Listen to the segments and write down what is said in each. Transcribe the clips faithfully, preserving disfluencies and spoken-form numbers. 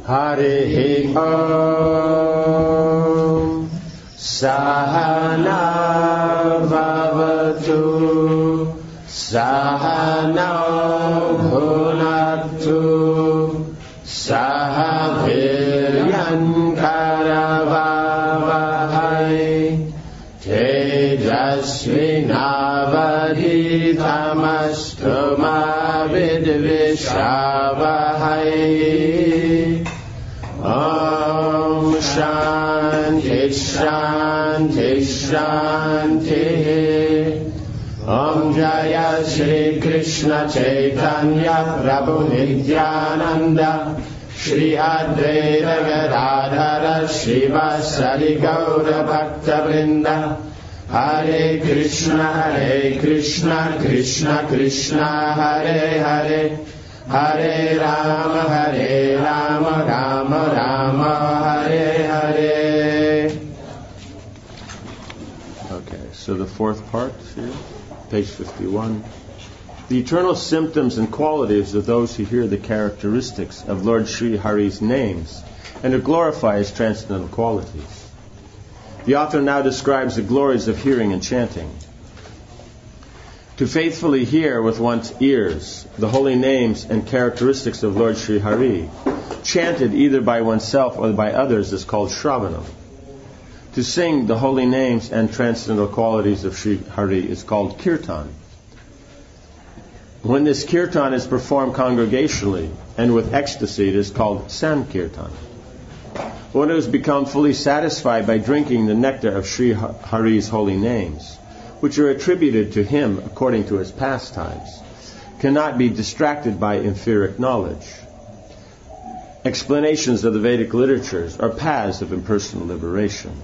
Harihi Om Sahana Bhavatu Sahana Bhunaktu Saha Viryan Karavavahai Tejasvinavadhitamastu ma vidvishavahai. Om Shanti Shanti Shanti. Om Jaya Shri Krishna Chaitanya Prabhu Nityananda Shri Advaita Gadadhara Shivasari Gaura Bhakta Vrinda. Hare Krishna Hare Krishna Krishna Krishna Hare Hare Hare Rama Hare Rama Rama Rama Hare Hare. Okay, so the fourth part here, page fifty-one. The eternal symptoms and qualities of those who hear the characteristics of Lord Sri Hari's names and who glorify his transcendental qualities. The author now describes the glories of hearing and chanting. To faithfully hear with one's ears the holy names and characteristics of Lord Sri Hari, chanted either by oneself or by others, is called Shravanam. To sing the holy names and transcendental qualities of Sri Hari is called Kirtan. When this Kirtan is performed congregationally and with ecstasy, it is called Sankirtan. One who has become fully satisfied by drinking the nectar of Sri Hari's holy names, which are attributed to him according to his pastimes, cannot be distracted by inferior knowledge. Explanations of the Vedic literatures are paths of impersonal liberation.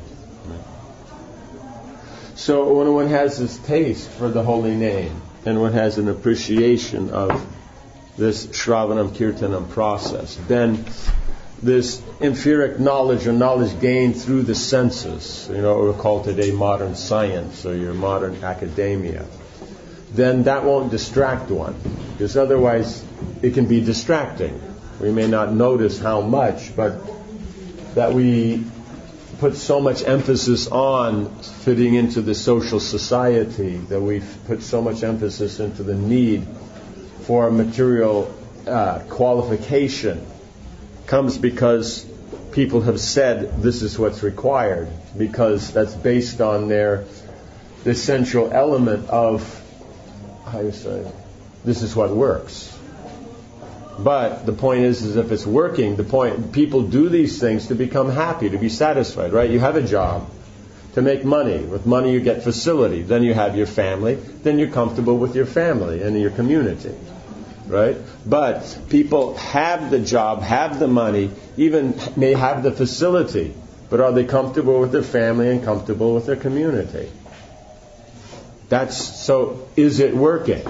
So when one has this taste for the holy name, and one has an appreciation of this Shravanam Kirtanam process, then this empiric knowledge or knowledge gained through the senses, you know, what we call today modern science or your modern academia, then that won't distract one, because otherwise it can be distracting. We may not notice how much, but that we put so much emphasis on fitting into the social society, that we put so much emphasis into the need for material uh, qualification, comes because people have said this is what's required, because that's based on their the essential element of, how do you say, this is what works. But the point is, is if it's working, the point, people do these things to become happy, to be satisfied, right? You have a job to make money. With money you get facility. Then you have your family. Then you're comfortable with your family and your community, right? But people have the job, have the money, even may have the facility, but are they comfortable with their family and comfortable with their community? That's, so is it working?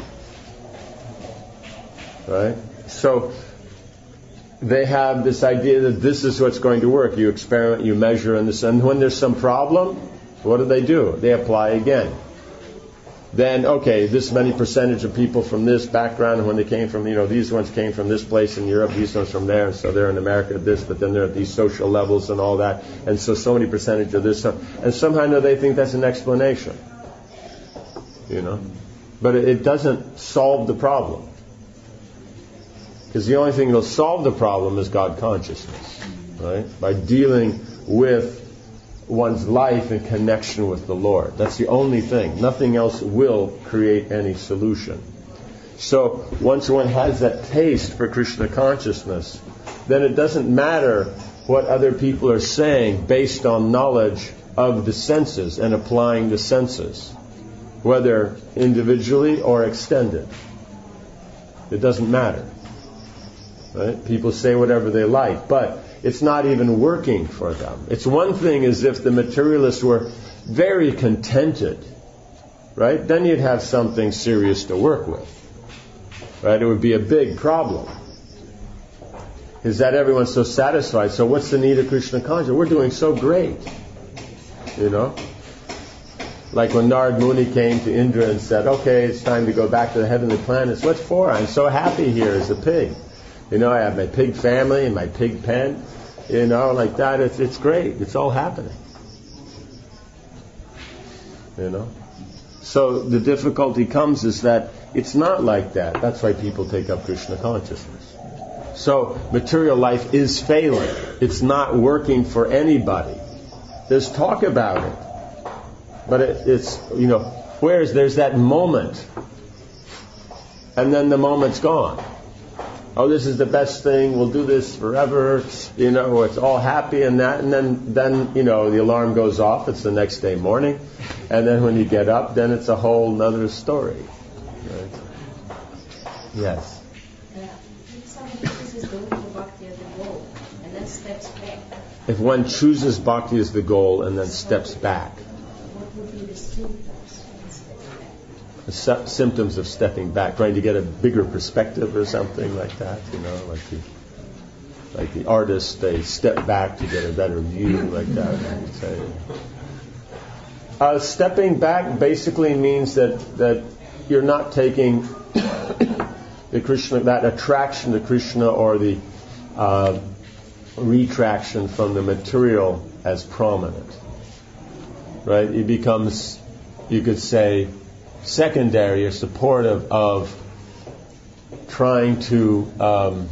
Right? So they have this idea that this is what's going to work. You experiment, you measure, and this, and when there's some problem, what do they do? They apply again. Then, okay, this many percentage of people from this background, when they came from, you know, these ones came from this place in Europe, these ones from there, so they're in America this, but then they're at these social levels and all that, and so so many percentage of this, and somehow they think that's an explanation, you know, but it doesn't solve the problem. Because the only thing that'll solve the problem is God consciousness, right? By dealing with one's life in connection with the Lord. That's the only thing. Nothing else will create any solution. So once one has that taste for Krishna consciousness, then it doesn't matter what other people are saying based on knowledge of the senses and applying the senses, whether individually or extended. It doesn't matter. Right? People say whatever they like, but it's not even working for them. It's one thing as if the materialists were very contented, right? Then you'd have something serious to work with, right? It would be a big problem. Is that everyone's so satisfied? So what's the need of Krishna consciousness? We're doing so great, you know? Like when Narad Muni came to Indra and said, okay, it's time to go back to the heavenly planets. What for? I'm so happy here as a pig. You know, I have my pig family and my pig pen. You know, like that. It's it's great. It's all happening. You know. So the difficulty comes is that it's not like that. That's why people take up Krishna consciousness. So material life is failing. It's not working for anybody. There's talk about it, but it, it's, you know, whereas there's that moment, and then the moment's gone. Oh, this is the best thing. We'll do this forever. You know, it's all happy and that, and then, then you know, the alarm goes off. It's the next day morning, and then when you get up, then it's a whole nother story. Right? Yes. Uh, if somebody chooses going for bhakti as a goal and then steps back. If one chooses bhakti as the goal and then steps back. What would be the symptoms of stepping back? The sy- symptoms of stepping back, trying to get a bigger perspective or something like that, you know, like the like the artists, they step back to get a better view, like that. I would say. Uh, stepping back basically means that that you're not taking the Krishna, that attraction to Krishna or the uh, retraction from the material as prominent, right? It becomes, you could say, secondary or supportive of trying to, um,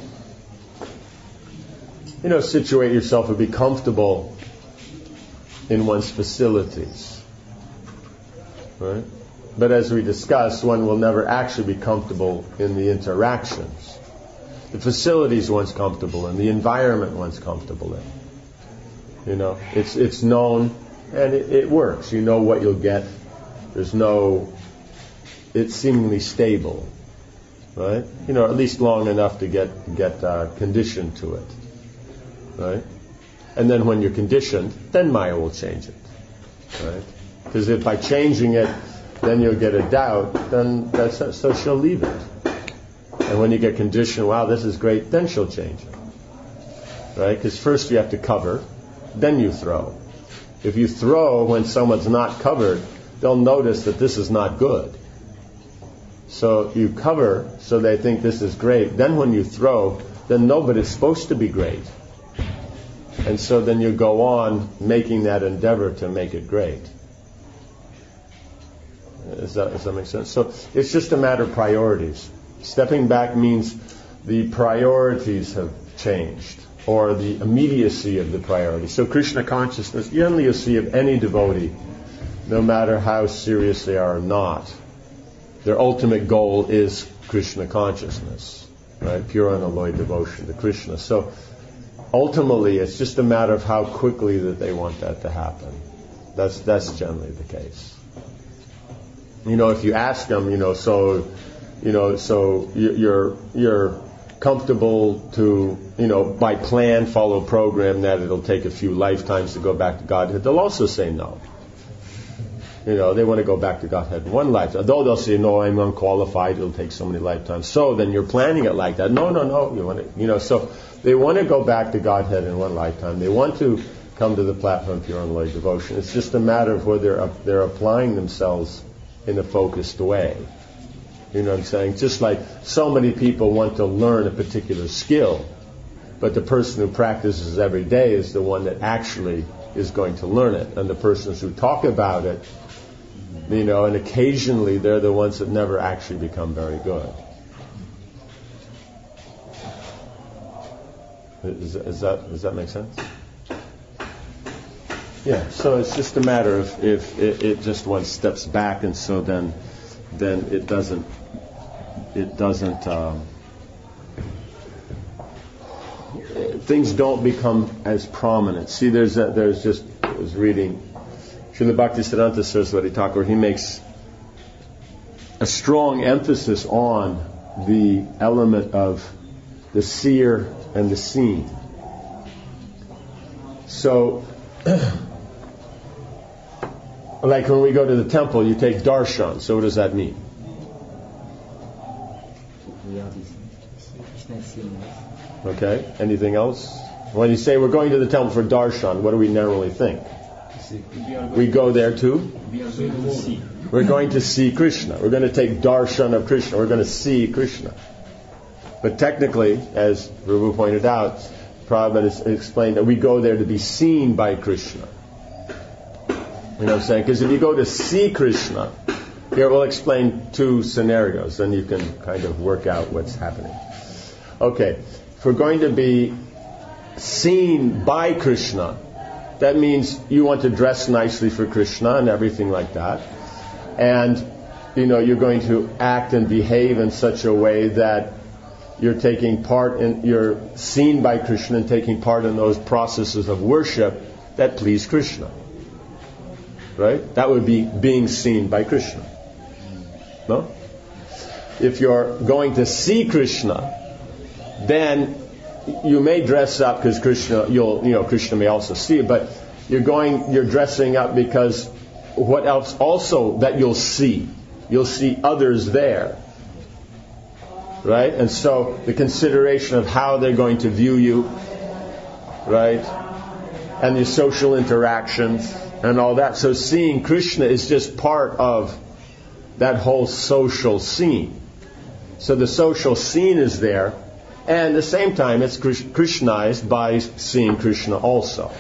you know, situate yourself or be comfortable in one's facilities, right? But as we discussed, one will never actually be comfortable in the interactions. The facilities one's comfortable in, the environment one's comfortable in. You know, it's it's known and it, it works. You know what you'll get. There's no, it's seemingly stable, right? You know, at least long enough to get get uh, conditioned to it, right? And then when you're conditioned, then Maya will change it, right? Because if by changing it, then you'll get a doubt, then that's so she'll leave it. And when you get conditioned, wow, this is great, then she'll change it. Right? Because first you have to cover, then you throw. If you throw when someone's not covered, they'll notice that this is not good. So you cover so they think this is great. Then when you throw, then no, but it's supposed to be great. And so then you go on making that endeavor to make it great. Does that, does that make sense? So it's just a matter of priorities. Stepping back means the priorities have changed, or the immediacy of the priority. So Krishna consciousness, generally you'll see of any devotee, no matter how serious they are or not, their ultimate goal is Krishna consciousness, right? Pure unalloyed devotion to Krishna. So ultimately it's just a matter of how quickly that they want that to happen. That's that's generally the case. You know, if you ask them, you know, so You know, so you're you're comfortable to, you know, by plan, follow program that it'll take a few lifetimes to go back to Godhead. They'll also say no. You know, they want to go back to Godhead in one lifetime. Though they'll say, no, I'm unqualified. It'll take so many lifetimes. So then you're planning it like that. No, no, no. You want to, you know, so they want to go back to Godhead in one lifetime. They want to come to the platform of pure unalloyed devotion. It's just a matter of whether they're applying themselves in a focused way. You know what I'm saying? Just like so many people want to learn a particular skill, but the person who practices every day is the one that actually is going to learn it. And the persons who talk about it, you know, and occasionally they're the ones that never actually become very good. Is, is that, does that make sense? Yeah, so it's just a matter of if it, it just one steps back, and so then then it doesn't it doesn't um, things don't become as prominent. See, there's a, there's just I was reading Srila Bhaktisiddhanta Saraswati Thakur. He makes a strong emphasis on the element of the seer and the seen. So, like when we go to the temple, you take darshan. So what does that mean? Okay. Anything else? When you say we're going to the temple for darshan, what do we normally think? We go there to? We're going to see Krishna. We're going to take darshan of Krishna. We're going to see Krishna. But technically, as Prabhu pointed out, Prabhupada has explained that we go there to be seen by Krishna. You know what I'm saying? Because if you go to see Krishna, here we'll explain two scenarios, then you can kind of work out what's happening. Okay, if we're going to be seen by Krishna, that means you want to dress nicely for Krishna and everything like that. And, you know, you're going to act and behave in such a way that you're taking part in, you're seen by Krishna and taking part in those processes of worship that please Krishna. Right? That would be being seen by Krishna. No? If you're going to see Krishna, then you may dress up because Krishna, you'll, you know, Krishna may also see it, but you're going, you're dressing up because what else also that you'll see? You'll see others there. Right? And so the consideration of how they're going to view you, right? And the social interactions and all that. So seeing Krishna is just part of that whole social scene. So the social scene is there, and at the same time it's Krishnized by seeing Krishna also.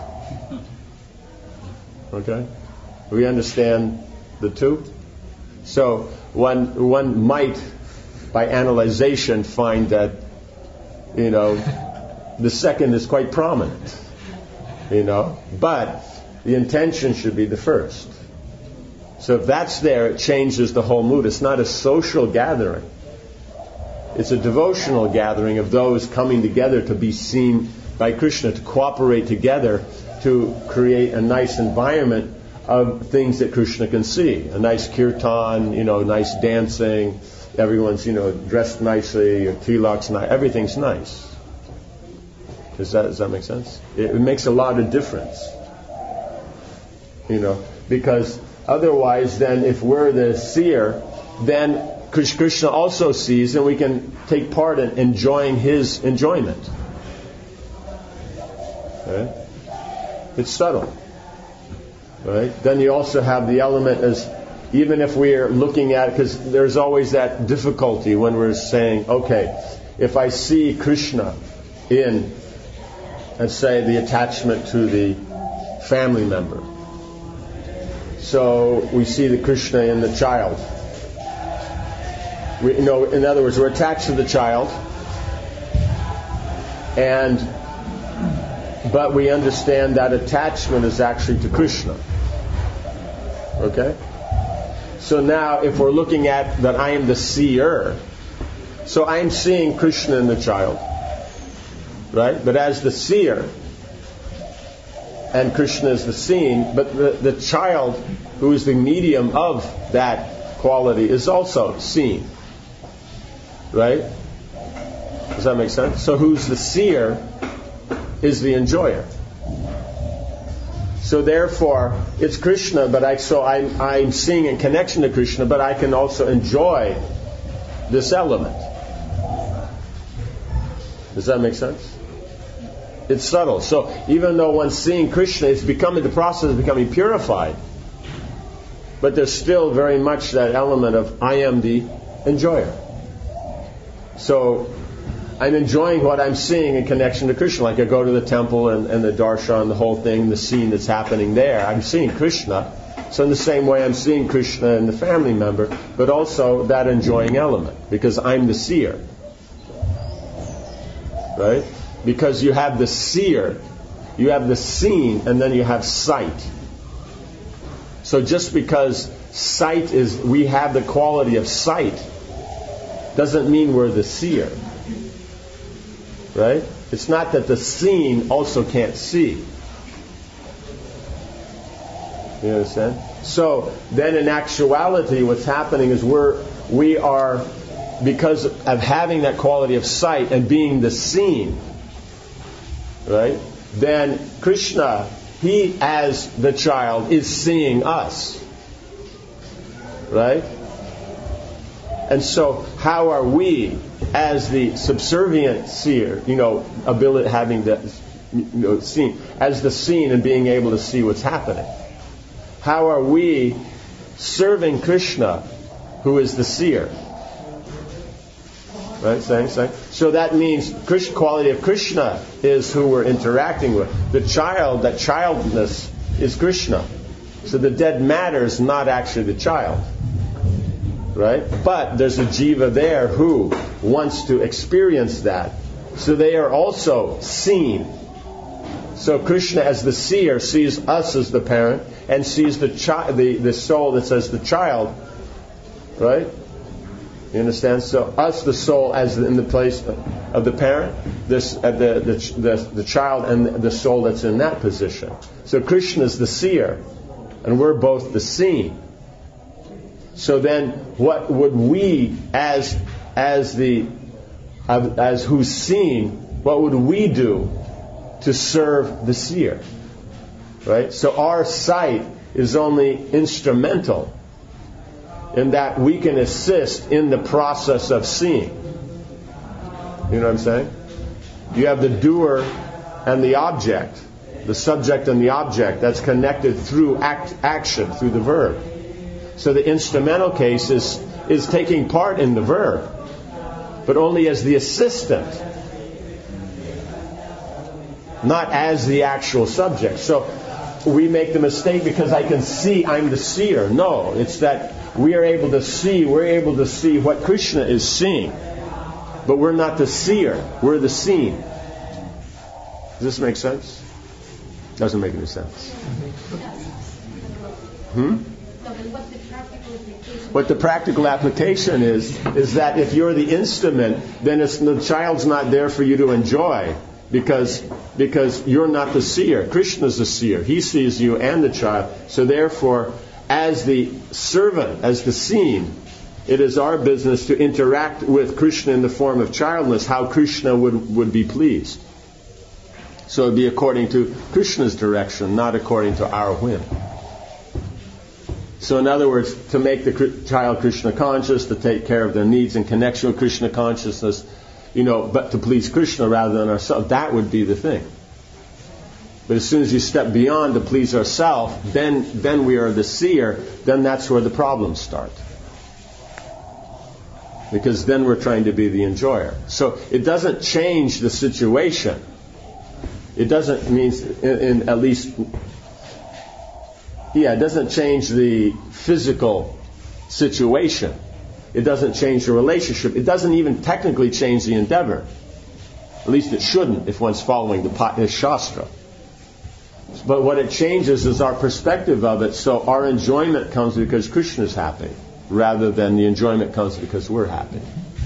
Okay? We understand the two? So one one might, by analyzation, find that, you know, the second is quite prominent. You know? But the intention should be the first. So if that's there, it changes the whole mood. It's not a social gathering. It's a devotional gathering of those coming together to be seen by Krishna, to cooperate together to create a nice environment of things that Krishna can see. A nice kirtan, you know, nice dancing. Everyone's, you know, dressed nicely, your tilak's nice. Everything's nice. Does that, does that make sense? It, it makes a lot of difference. You know, because otherwise then if we're the seer, then Krishna also sees and we can take part in enjoying his enjoyment. Right? It's subtle. Right? Then you also have the element as, even if we're looking at, because there's always that difficulty when we're saying, okay, if I see Krishna in, let's say, the attachment to the family member. So we see the Krishna in the child. We, you know, in other words, we're attached to the child, and but we understand that attachment is actually to Krishna. Okay? So now, if we're looking at that I am the seer, so I'm seeing Krishna in the child, right? But as the seer, and Krishna is the seen, but the, the child, who is the medium of that quality, is also seen. Right? Does that make sense? So who's the seer is the enjoyer. So therefore, it's Krishna, but I so I'm, I'm seeing in connection to Krishna, but I can also enjoy this element. Does that make sense? It's subtle. So even though one's seeing Krishna, it's becoming the process of becoming purified. But there's still very much that element of I am the enjoyer. So I'm enjoying what I'm seeing in connection to Krishna. Like I go to the temple and, and the darshan, the whole thing, the scene that's happening there. I'm seeing Krishna. So in the same way I'm seeing Krishna in the family member, but also that enjoying element, because I'm the seer. Right? Because you have the seer, you have the seen, and then you have sight. So just because sight is, we have the quality of sight, doesn't mean we're the seer. Right? It's not that the seen also can't see. You understand? So then in actuality what's happening is we're we are, because of having that quality of sight and being the seen, right? Then Krishna, he as the child is seeing us. Right? And so how are we as the subservient seer, you know, ability having the, you know, seen, as the seen and being able to see what's happening? How are we serving Krishna, who is the seer? Right? Saying, saying. So that means Krishna, quality of Krishna is who we're interacting with. The child, that childness is Krishna. So the dead matter is not actually the child. Right? But there's a jiva there who wants to experience that. So they are also seen. So Krishna as the seer sees us as the parent and sees the chi- the, the soul that says the child. Right? You understand? So us, the soul, as in the place of the parent, this uh, the, the the the child and the soul that's in that position. So Krishna is the seer, and we're both the seen. So then, what would we, as as the as who's seen, what would we do to serve the seer? Right? So our sight is only instrumental in that we can assist in the process of seeing. You know what I'm saying? You have the doer and the object, the subject and the object that's connected through act, action, through the verb. So the instrumental case is, is taking part in the verb, but only as the assistant, not as the actual subject. So we make the mistake because I can see I'm the seer. No, it's that we are able to see, we're able to see what Krishna is seeing. But we're not the seer, we're the seen. Does this make sense? Doesn't make any sense. Hmm? What the practical application is, is that if you're the instrument, then it's, the child's not there for you to enjoy. Because because you're not the seer. Krishna's the seer. He sees you and the child. So therefore, as the servant, as the seen, it is our business to interact with Krishna in the form of childless, how Krishna would, would be pleased. So it would be according to Krishna's direction, not according to our whim. So in other words, to make the child Krishna conscious, to take care of their needs in connection with Krishna consciousness, you know, but to please Krishna rather than ourselves, that would be the thing. But as soon as you step beyond to please ourselves, then then we are the seer, then that's where the problems start. Because then we're trying to be the enjoyer. So it doesn't change the situation. It doesn't mean, in, in at least, yeah, it doesn't change the physical situation. It doesn't change the relationship. It doesn't even technically change the endeavor. At least it shouldn't if one's following the, the Shastra. But what it changes is our perspective of it. So our enjoyment comes because Krishna's happy, rather than the enjoyment comes because we're happy.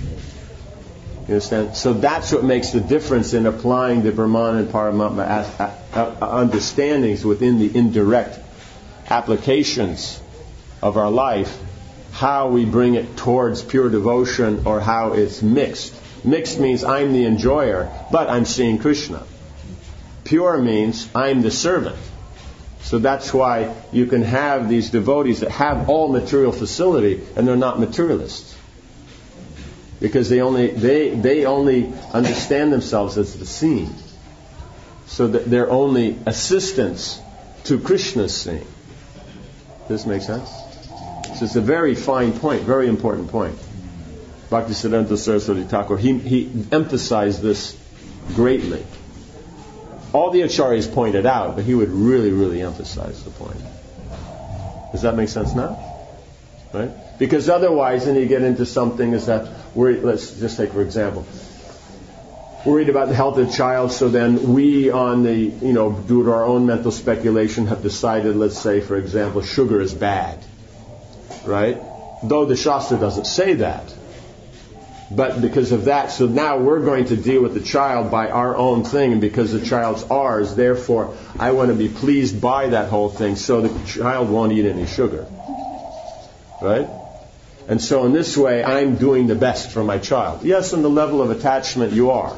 You understand? So that's what makes the difference in applying the Brahman and Paramatma understandings within the indirect applications of our life, how we bring it towards pure devotion or how it's mixed. Mixed means I'm the enjoyer, but I'm seeing Krishna. Pure means I'm the servant. So that's why you can have these devotees that have all material facility and they're not materialists. Because they only they they only understand themselves as the seen. So that they're only assistants to Krishna's seeing. Does this make sense? So it's a very fine point, very important point. Bhaktisiddhanta Saraswati Thakur, he, he emphasized this greatly. All the acharyas pointed out, but he would really, really emphasize the point. Does that make sense now? Right? Because otherwise, then you get into something is that, we're, let's just take for example, worried about the health of the child, so then we on the, you know, due to our own mental speculation have decided, let's say, for example, sugar is bad. Right? Though the Shastra doesn't say that. But because of that, so now we're going to deal with the child by our own thing, and because the child's ours, therefore I want to be pleased by that whole thing, so the child won't eat any sugar. Right? And so in this way, I'm doing the best for my child. Yes, on the level of attachment you are.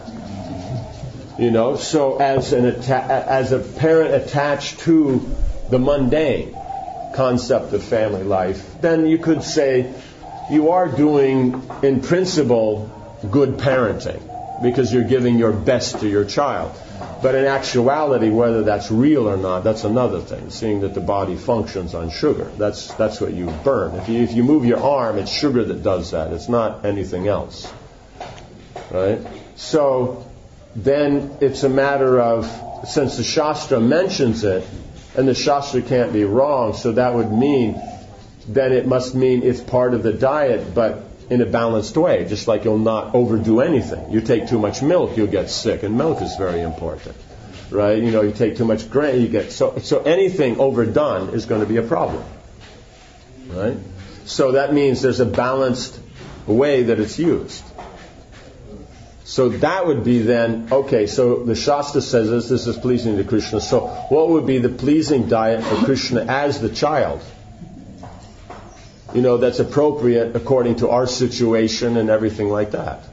You know, so as an atta- as a parent attached to the mundane concept of family life, then you could say you are doing, in principle, good parenting because you're giving your best to your child. But in actuality, whether that's real or not, that's another thing. Seeing that the body functions on sugar, that's that's what you burn. If you if you move your arm, it's sugar that does that. It's not anything else. Right? So then it's a matter of, since the Shastra mentions it, and the Shastra can't be wrong, so that would mean, then it must mean it's part of the diet, but in a balanced way, just like you'll not overdo anything. You take too much milk, you'll get sick, and milk is very important. Right? You know, you take too much grain, you get, so, so anything overdone is going to be a problem. Right? So that means there's a balanced way that it's used. So that would be then, okay, so the Shastra says this, this is pleasing to Krishna. So what would be the pleasing diet for Krishna as the child? You know, that's appropriate according to our situation and everything like that.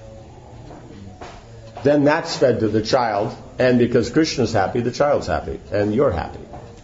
Then that's fed to the child, and because Krishna's happy, the child's happy, and you're happy.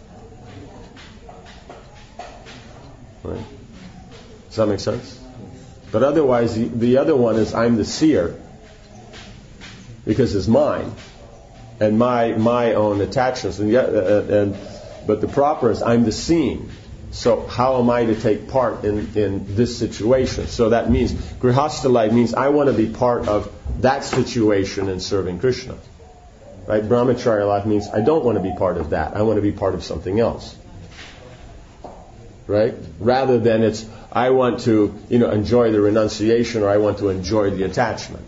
Right? Does that make sense? But otherwise, the, the other one is I'm the seer, because it's mine, and my my own attachments, and, yet, uh, and but the proper is I'm the seen. So how am I to take part in, in this situation? So that means Grihastha life means I want to be part of that situation in serving Krishna. Right? Brahmacharya life means I don't want to be part of that. I want to be part of something else. Right? Rather than it's I want to, you know, enjoy the renunciation, or I want to enjoy the attachment.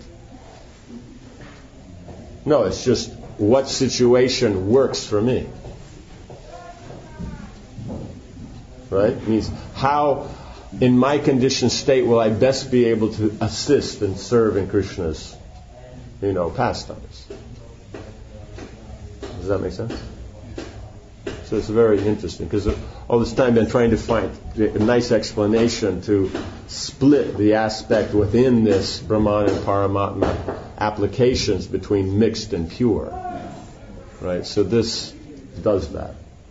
No, it's just what situation works for me. Right? It means how, in my conditioned state, will I best be able to assist and serve in Krishna's, you know, pastimes. Does that make sense? So it's very interesting, because all this time I've been trying to find a nice explanation to split the aspect within this Brahman and Paramatma applications between mixed and pure. Right? So this does that.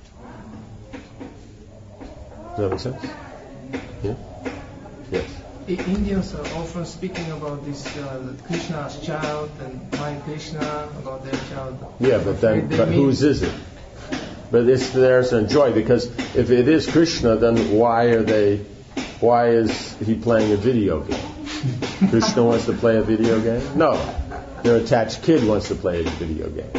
Does that make sense? Yeah? Yes. Indians are often speaking about this uh, Krishna's child and my Krishna, about their child. Yeah, but then, but whose is it? But it's theirs to enjoy, because if it is Krishna, then why are they? Why is he playing a video game? Krishna wants to play a video game? No, their attached kid wants to play a video game.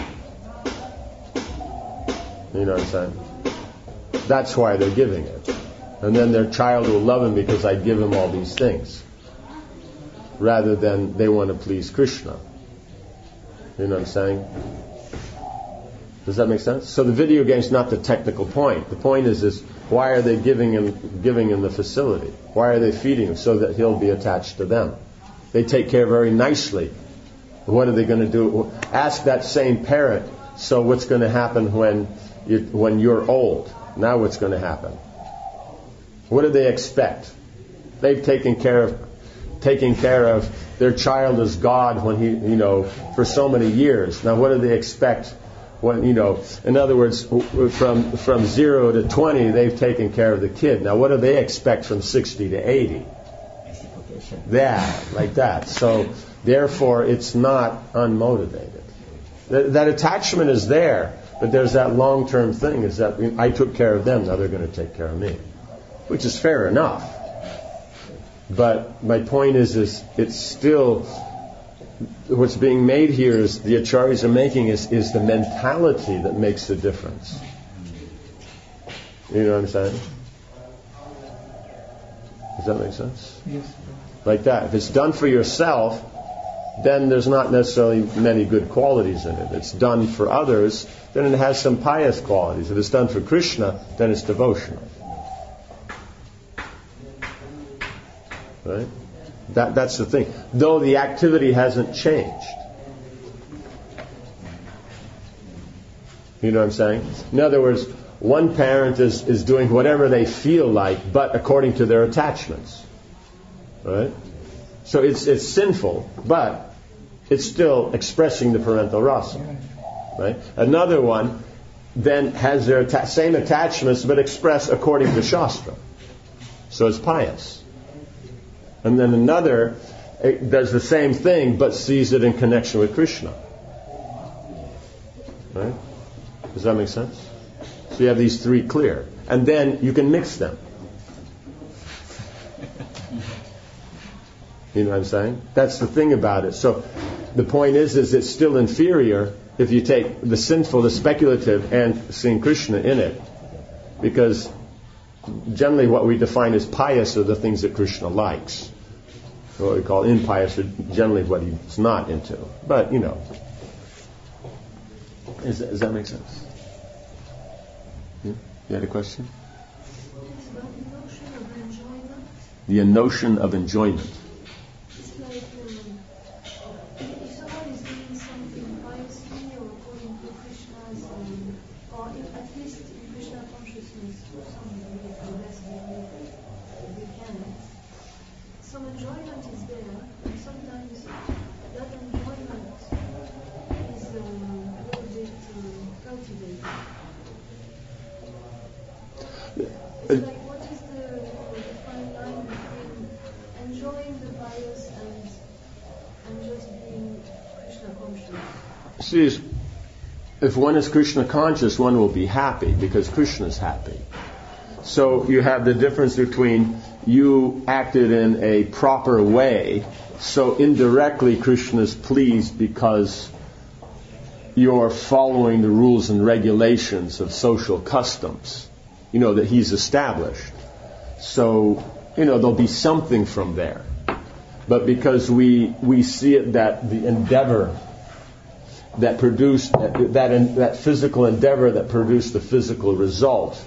You know what I'm saying? That's why they're giving it. And then their child will love him because I give him all these things, rather than they want to please Krishna. You know what I'm saying? Does that make sense? So the video game's not the technical point. The point is, is why are they giving him giving him the facility? Why are they feeding him? So that he'll be attached to them. They take care very nicely. What are they going to do? Ask that same parent, so what's going to happen when you, when you're old? Now what's going to happen? What do they expect? They've taken care of taking care of their child as God when he, you know, for so many years. Now what do they expect when, you know, in other words, from from zero to twenty, they've taken care of the kid. Now what do they expect from sixty to eighty? Yeah, like that. So therefore, it's not unmotivated. That, that attachment is there, but there's that long-term thing, is that I took care of them, now they're going to take care of me. Which is fair enough. But my point is, is it's still, what's being made here is, the acharyas are making is, is the mentality that makes the difference. You know what I'm saying? Does that make sense? Yes. Like that. If it's done for yourself, then there's not necessarily many good qualities in it. It's done for others, then it has some pious qualities. If it's done for Krishna, then it's devotional. Right? That, that's the thing. Though the activity hasn't changed. You know what I'm saying? In other words, one parent is, is doing whatever they feel like, but according to their attachments. Right? So it's it's sinful, but it's still expressing the parental rasa. Right? Another one then has their atta- same attachments, but expressed according to Shastra. So it's pious. And then another does the same thing, but sees it in connection with Krishna. Right? Does that make sense? So you have these three clear. And then you can mix them. You know what I'm saying? That's the thing about it. So the point is, is it's still inferior if you take the sinful, the speculative, and seeing Krishna in it. Because generally what we define as pious are the things that Krishna likes. What we call impious are generally what he's not into. But, you know. Is that, does that make sense? Yeah? You had a question? It's about the notion of enjoyment. The notion of enjoyment. It's like um, if someone is doing something piously or according to Krishna's, um, or if, at least in Krishna consciousness, or something really progress they can, some enjoyment is there, and sometimes that enjoyment is um, a little bit um, cultivated. It's like, what is the, the fine line between enjoying the bias and and just being Krishna conscious? See, if one is Krishna conscious, one will be happy because Krishna is happy. So you have the difference between you acted in a proper way, so indirectly Krishna is pleased because you're following the rules and regulations of social customs, you know, that he's established. So, you know, there'll be something from there. But because we we see it that the endeavor that produced, that, that physical endeavor that produced the physical result,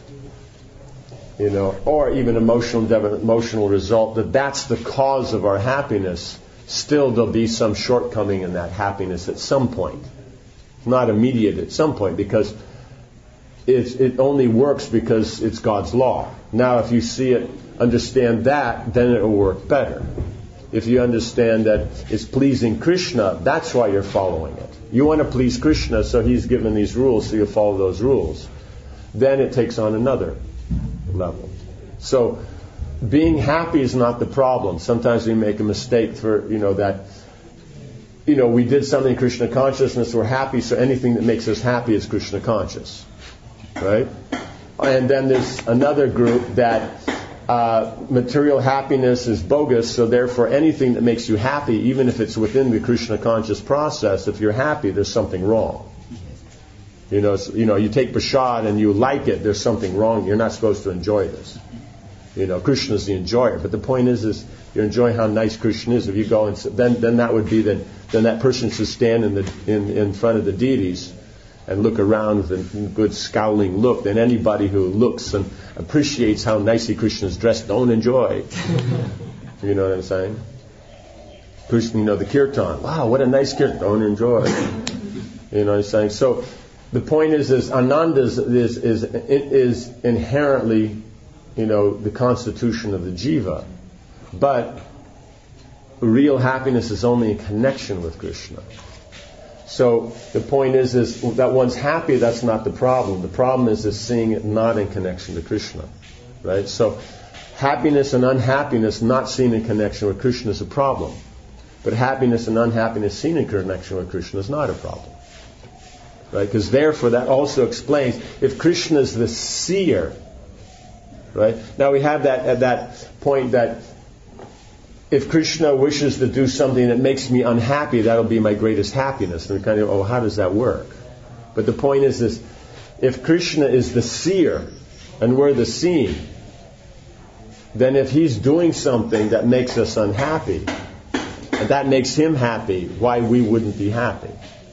you know, or even emotional endeavor, emotional result, that that's the cause of our happiness, still there'll be some shortcoming in that happiness at some point. Not immediate, at some point, because it, it only works because it's God's law. Now, if you see it, understand that, then it will work better. If you understand that it's pleasing Krishna, that's why you're following it. You want to please Krishna, so he's given these rules, so you follow those rules. Then it takes on another level. So, being happy is not the problem. Sometimes we make a mistake for, you know, that, you know, we did something Krishna consciousness, we're happy, so anything that makes us happy is Krishna conscious. Right? And then there's another group that uh, material happiness is bogus, so therefore anything that makes you happy, even if it's within the Krishna conscious process, if you're happy, there's something wrong. You know, you know, you take prasad and you like it, there's something wrong. You're not supposed to enjoy this. You know, Krishna's the enjoyer. But the point is, is you're enjoying how nice Krishna is. If you go and then, then that would be that then that person should stand in the in, in front of the deities and look around with a good scowling look. Then anybody who looks and appreciates how nicely Krishna is dressed, don't enjoy. You know what I'm saying? Krishna, you know, the kirtan. Wow, what a nice kirtan. Don't enjoy. You know what I'm saying? So the point is, is Ananda is, is, is, is inherently, you know, the constitution of the jiva. But real happiness is only in connection with Krishna. So the point is, is that one's happy, that's not the problem. The problem is, is seeing it not in connection to Krishna. Right? So happiness and unhappiness not seen in connection with Krishna is a problem. But happiness and unhappiness seen in connection with Krishna is not a problem. Right? Because therefore that also explains, if Krishna is the seer, right? Now we have that at that point that if Krishna wishes to do something that makes me unhappy, that'll be my greatest happiness. And we kind of, oh, how does that work? But the point is, is if Krishna is the seer and we're the seen, then if he's doing something that makes us unhappy, and that makes him happy, why we wouldn't be happy?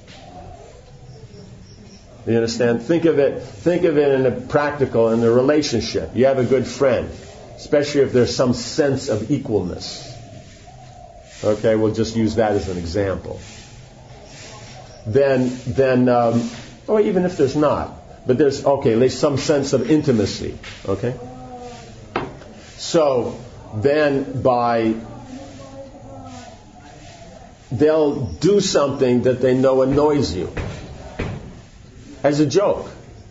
You understand? Think of it, think of it in a practical, in a relationship. You have a good friend, especially if there's some sense of equalness. Okay, we'll just use that as an example. Then, then, um, or even if there's not, but there's, okay, there's some sense of intimacy. Okay? So, then by, they'll do something that they know annoys you. As a joke.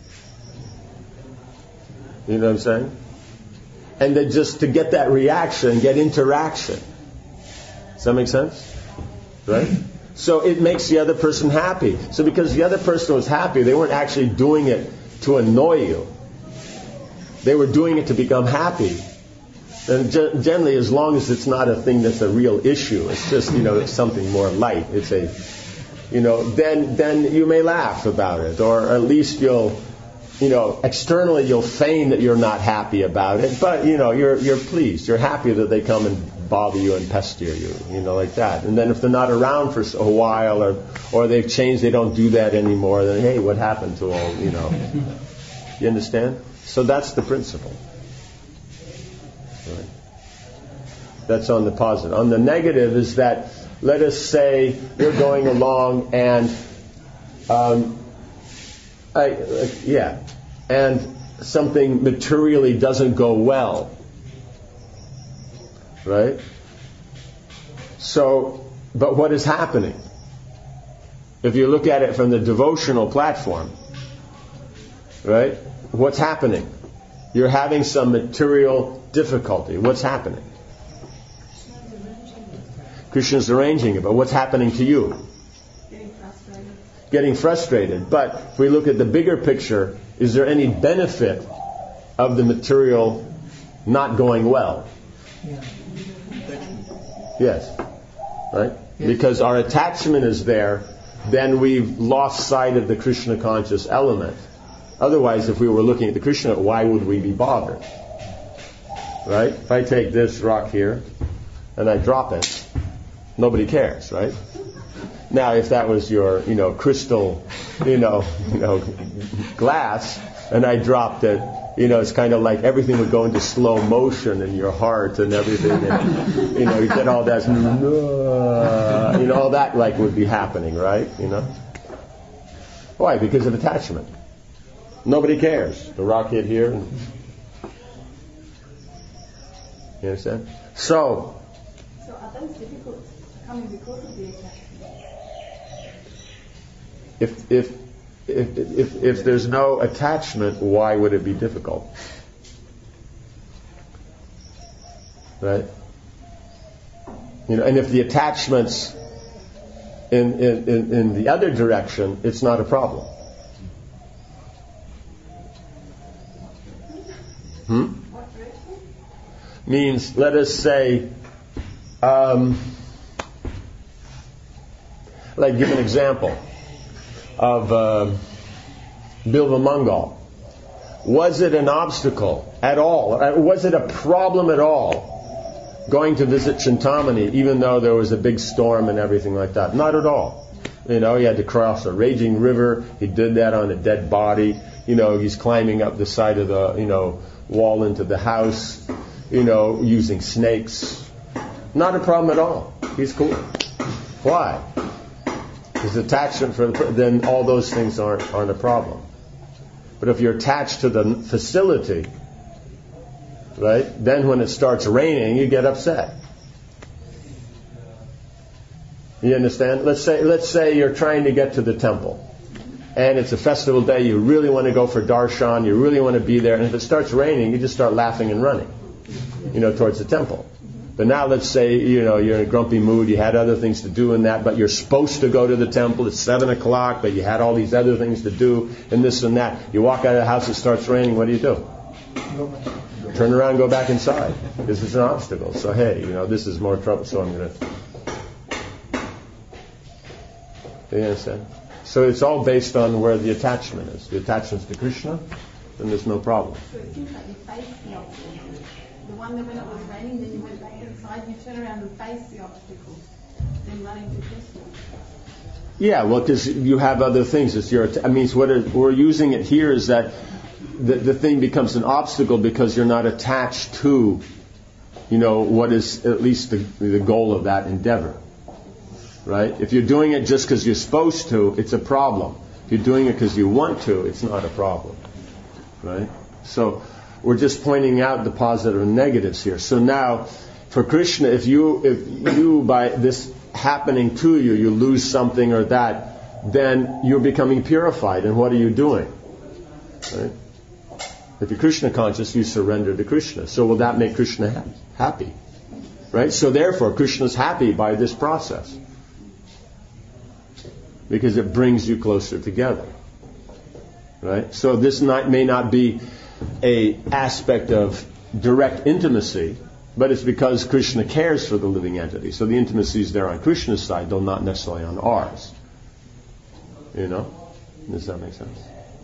You know what I'm saying? And then just to get that reaction, get interaction. Does that make sense? Right? So it makes the other person happy. So because the other person was happy, they weren't actually doing it to annoy you. They were doing it to become happy. And ge- generally, as long as it's not a thing that's a real issue, it's just, you know, it's something more light. It's a, you know, then then you may laugh about it, or at least you'll, you know, externally you'll feign that you're not happy about it, but you know, you're you're pleased, you're happy that they come and bother you and pester you, you know, like that. And then if they're not around for a while, or or they've changed, they don't do that anymore, then hey, what happened to all, you know? You understand? So that's the principle. Right. That's on the positive. On the negative is that, let us say you're going along and, um, I, uh, yeah, and something materially doesn't go well, right? So, but what is happening? If you look at it from the devotional platform, right? What's happening? You're having some material difficulty. What's happening? Krishna's arranging it, but what's happening to you? Getting frustrated. Getting frustrated. But if we look at the bigger picture, is there any benefit of the material not going well? Yeah. Yes. Right? Yes. Because our attachment is there, then we've lost sight of the Krishna conscious element. Otherwise, if we were looking at the Krishna, why would we be bothered? Right? If I take this rock here and I drop it, nobody cares, right? Now, if that was your, you know, crystal, you know, you know, glass, and I dropped it, you know, it's kind of like everything would go into slow motion in your heart and everything, and, you know, you get all that, you know, all that like would be happening, right? You know, why? Because of attachment. Nobody cares. The rock hit here. And, you understand? So. So are those difficult coming because of the attachment? If if if if if there's no attachment, why would it be difficult? Right? You know, and if the attachment's in in, in, in the other direction, it's not a problem. Hmm? Means, let us say, um, like give an example of uh, Bilva Mangal. Was it an obstacle at all? Was it a problem at all going to visit Chintamani, even though there was a big storm and everything like that? Not at all. You know, he had to cross a raging river. He did that on a dead body. You know, he's climbing up the side of the, you know, wall into the house, you know, using snakes. Not a problem at all. He's cool. Why? His attachment for the, then all those things aren't aren't a problem. But if you're attached to the facility, right, then when it starts raining, you get upset. You understand? Let's say let's say you're trying to get to the temple. And it's a festival day, you really want to go for darshan, you really want to be there, and if it starts raining, you just start laughing and running, you know, towards the temple. But now let's say, you know, you're in a grumpy mood, you had other things to do in that, but you're supposed to go to the temple, it's seven o'clock, but you had all these other things to do, and this and that. You walk out of the house, it starts raining, what do you do? Turn around and go back inside. This is an obstacle. So hey, you know, this is more trouble, so I'm going to... Do you understand? So it's all based on where the attachment is. The attachment's to Krishna, then there's no problem. So it seems like you face the obstacle. The one that when it was raining, then you went back inside, you turn around and face the obstacle, then running to Krishna. Yeah, well, because you have other things. It's your. I mean, what it, we're using it here is that the, the thing becomes an obstacle because you're not attached to, you know, what is at least the, the goal of that endeavor. Right? If you're doing it just because you're supposed to, it's a problem. If you're doing it because you want to, it's not a problem. Right? So we're just pointing out the positive and negatives here. So now, for Krishna, if you if you by this happening to you, you lose something or that, then you're becoming purified. And what are you doing? Right? If you're Krishna conscious, you surrender to Krishna. So will that make Krishna ha- happy? Right? So therefore, Krishna's happy by this process. Because it brings you closer together. Right? So this not, may not be a aspect of direct intimacy, But it's because Krishna cares for the living entity. So the intimacy is there on Krishna's side, though not necessarily on ours. You know? Does that make sense?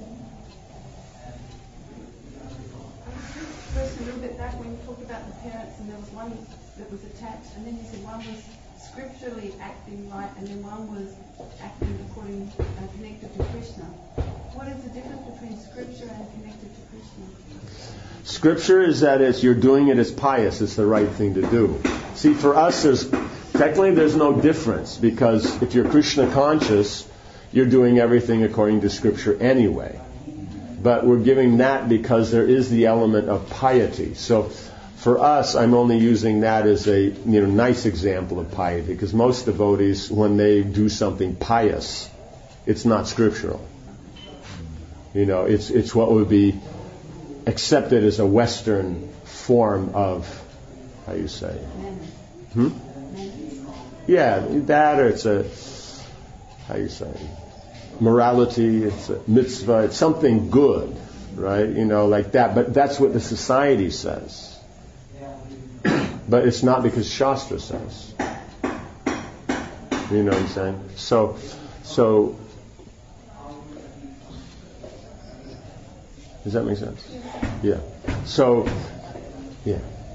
First, a little bit back when you talked about the parents, and there was one that was attached, and then you said one was scripturally acting right, and then one was acting according, uh, connected to Krishna. What is the difference between scripture and connected to Krishna? Scripture is that it's, you're doing it as pious. It's the right thing to do. See, for us, there's technically there's no difference, because if you're Krishna conscious, you're doing everything according to Scripture anyway. But we're giving that because there is the element of piety. So for us, I'm only using that as a you know nice example of piety, because most devotees, when they do something pious, it's not scriptural. You know, it's it's what would be accepted as a Western form of, how you say? Hmm? Yeah, that, or it's a, how you say? Morality, it's a mitzvah, it's something good, right? You know, like that. But that's what the society says. But it's not because Shastra says. You know what I'm saying? So, so, does that make sense? Yeah. So, yeah.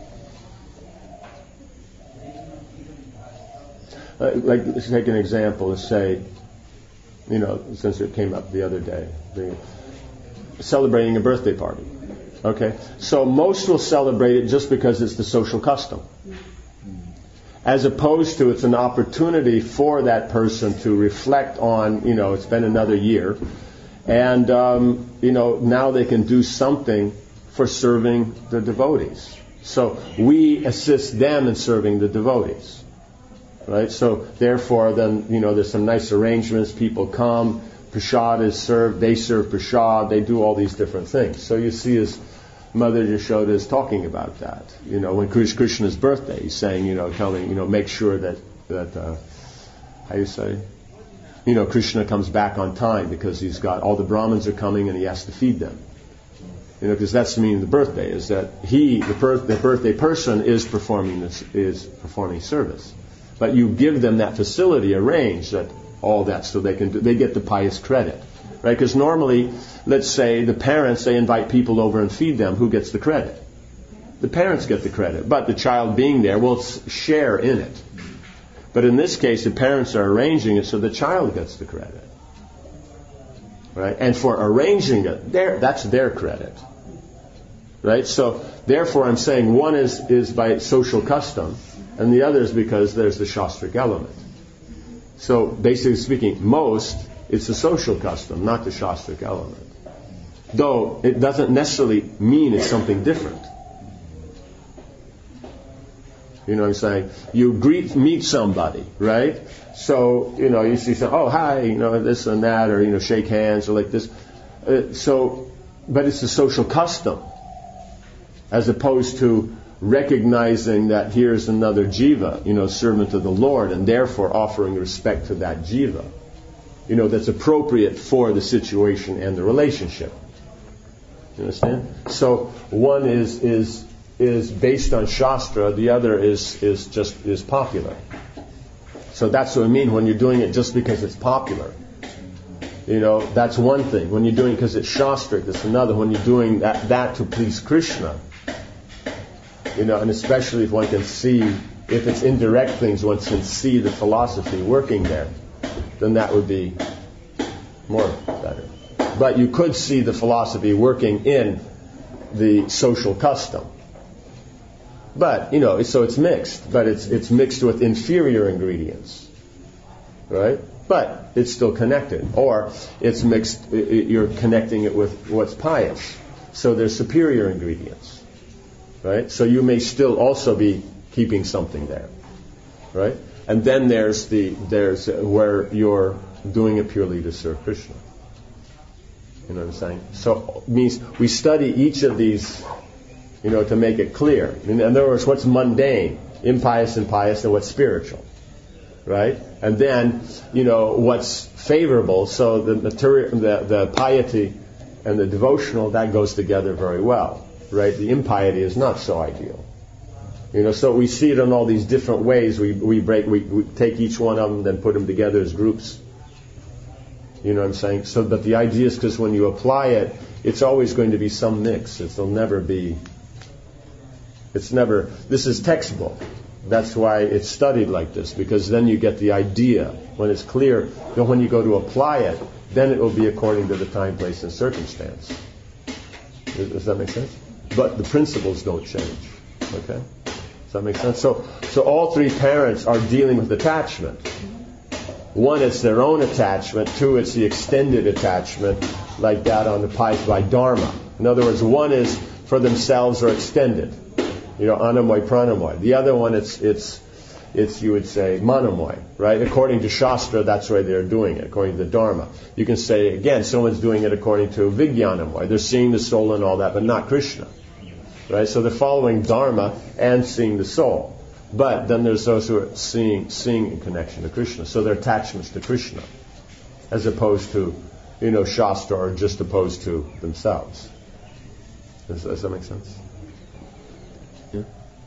Uh, like, let's take an example. Let's say, you know, since it came up the other day, the, celebrating a birthday party. Okay? So most will celebrate it just because it's the social custom. As opposed to it's an opportunity for that person to reflect on, you know, it's been another year. And, um, you know, now they can do something for serving the devotees. So we assist them in serving the devotees. Right? So therefore, then, you know, there's some nice arrangements. People come, prasad is served, they serve prasad, they do all these different things. So you see his Mother Yashoda is talking about that. You know, when Krishna's birthday, he's saying, you know, telling, you know, make sure that, that uh, how you say, you know, Krishna comes back on time because he's got, all the Brahmins are coming and he has to feed them. You know, because that's the meaning of the birthday, is that he, the, per, the birthday person, is performing this, is performing service. But you give them that facility arranged, that all that, so they can do, they get the pious credit, right? Because normally, let's say the parents, they invite people over and feed them. Who gets the credit? The parents get the credit, but the child being there will share in it. But in this case, the parents are arranging it, so the child gets the credit, right? And for arranging it, there, that's their credit, right? So therefore, I'm saying one is is by social custom, and the other is because there's the Shastric element. So basically speaking, most, it's a social custom, not the Shastric element. Though it doesn't necessarily mean it's something different. You know what I'm saying? You greet, meet somebody, right? So, you know, you see some, oh, hi, you know, this and that, or, you know, shake hands, or like this. Uh, so, but it's a social custom, as opposed to recognizing that here's another jiva, you know, servant of the Lord, and therefore offering respect to that jiva, you know, that's appropriate for the situation and the relationship. You understand? So one is is is based on Shastra, the other is is just is popular. So that's what I mean when you're doing it just because it's popular. You know, that's one thing. When you're doing it because it's Shastric, that's another. When you're doing that that to please Krishna. You know, and especially if one can see, if it's indirect things, one can see the philosophy working there, then that would be more better. But you could see the philosophy working in the social custom. But, you know, so it's mixed, but it's it's mixed with inferior ingredients, right? But it's still connected. Or it's mixed, you're connecting it with what's pious. So there's superior ingredients. Right? So you may still also be keeping something there, right? And then there's the there's where you're doing it purely to serve Krishna. You know what I'm saying? So it means we study each of these, you know, to make it clear. In other words, what's mundane, impious and pious, and what's spiritual, right? And then, you know, what's favorable. So the material, the the piety and the devotional, that goes together very well. Right? The impiety is not so ideal. You know, so we see it in all these different ways. We we break, we, we take each one of them, then put them together as groups. You know what I'm saying? So, but the idea is because when you apply it, it's always going to be some mix. It'll never be. It's never. This is textbook. That's why it's studied like this, because then you get the idea. When it's clear, then when you go to apply it, then it will be according to the time, place, and circumstance. Does that make sense? But the principles don't change. Okay? Does that make sense? So, so all three parents are dealing with attachment. One, it's their own attachment. Two, it's the extended attachment, like that on the pies by Dharma. In other words, one is for themselves or extended. You know, anamoy, pranamoy. The other one, it's, it's, it's, you would say, manamoy, right? According to Shastra, that's why they're doing it, according to the Dharma. You can say, again, someone's doing it according to Vijnanamoy. They're seeing the soul and all that, but not Krishna. Right? So they're following Dharma and seeing the soul. But then there's those who are seeing, seeing in connection to Krishna. So they're attachments to Krishna, as opposed to, you know, Shastra, or just opposed to themselves. Does, does that make sense? Yeah?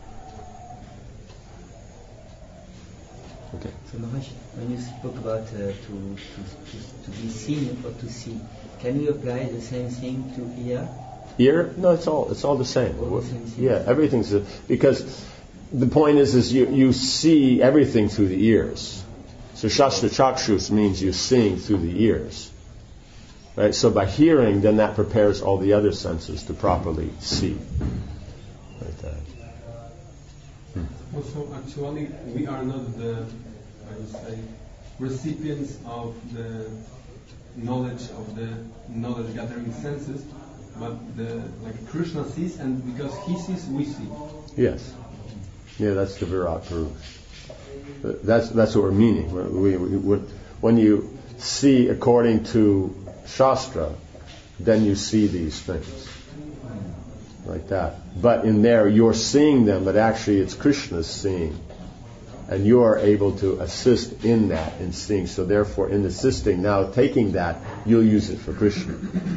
Okay. So Maharaj, when you spoke about uh, to, to, to, to be seen or to see, can you apply the same thing to ear? Ear? No, it's all it's all the same. All the same yeah, everything's a, because the point is is you, you see everything through the ears. So Shastra Chakshus means you're seeing through the ears. Right? So by hearing, then that prepares all the other senses to properly see. Like that. Hmm. Also, actually, we are not the, I would say, recipients of the knowledge of the knowledge gathering senses, but the like Krishna sees, and because he sees, we see. Yes. Yeah, that's the Virat Purush. That's that's what we're meaning. We, we, we, when you see according to Shastra, then you see these things. Like that. But in there, you're seeing them, but actually it's Krishna's seeing. And you are able to assist in that, in seeing. So therefore, in assisting, now taking that, you'll use it for Krishna.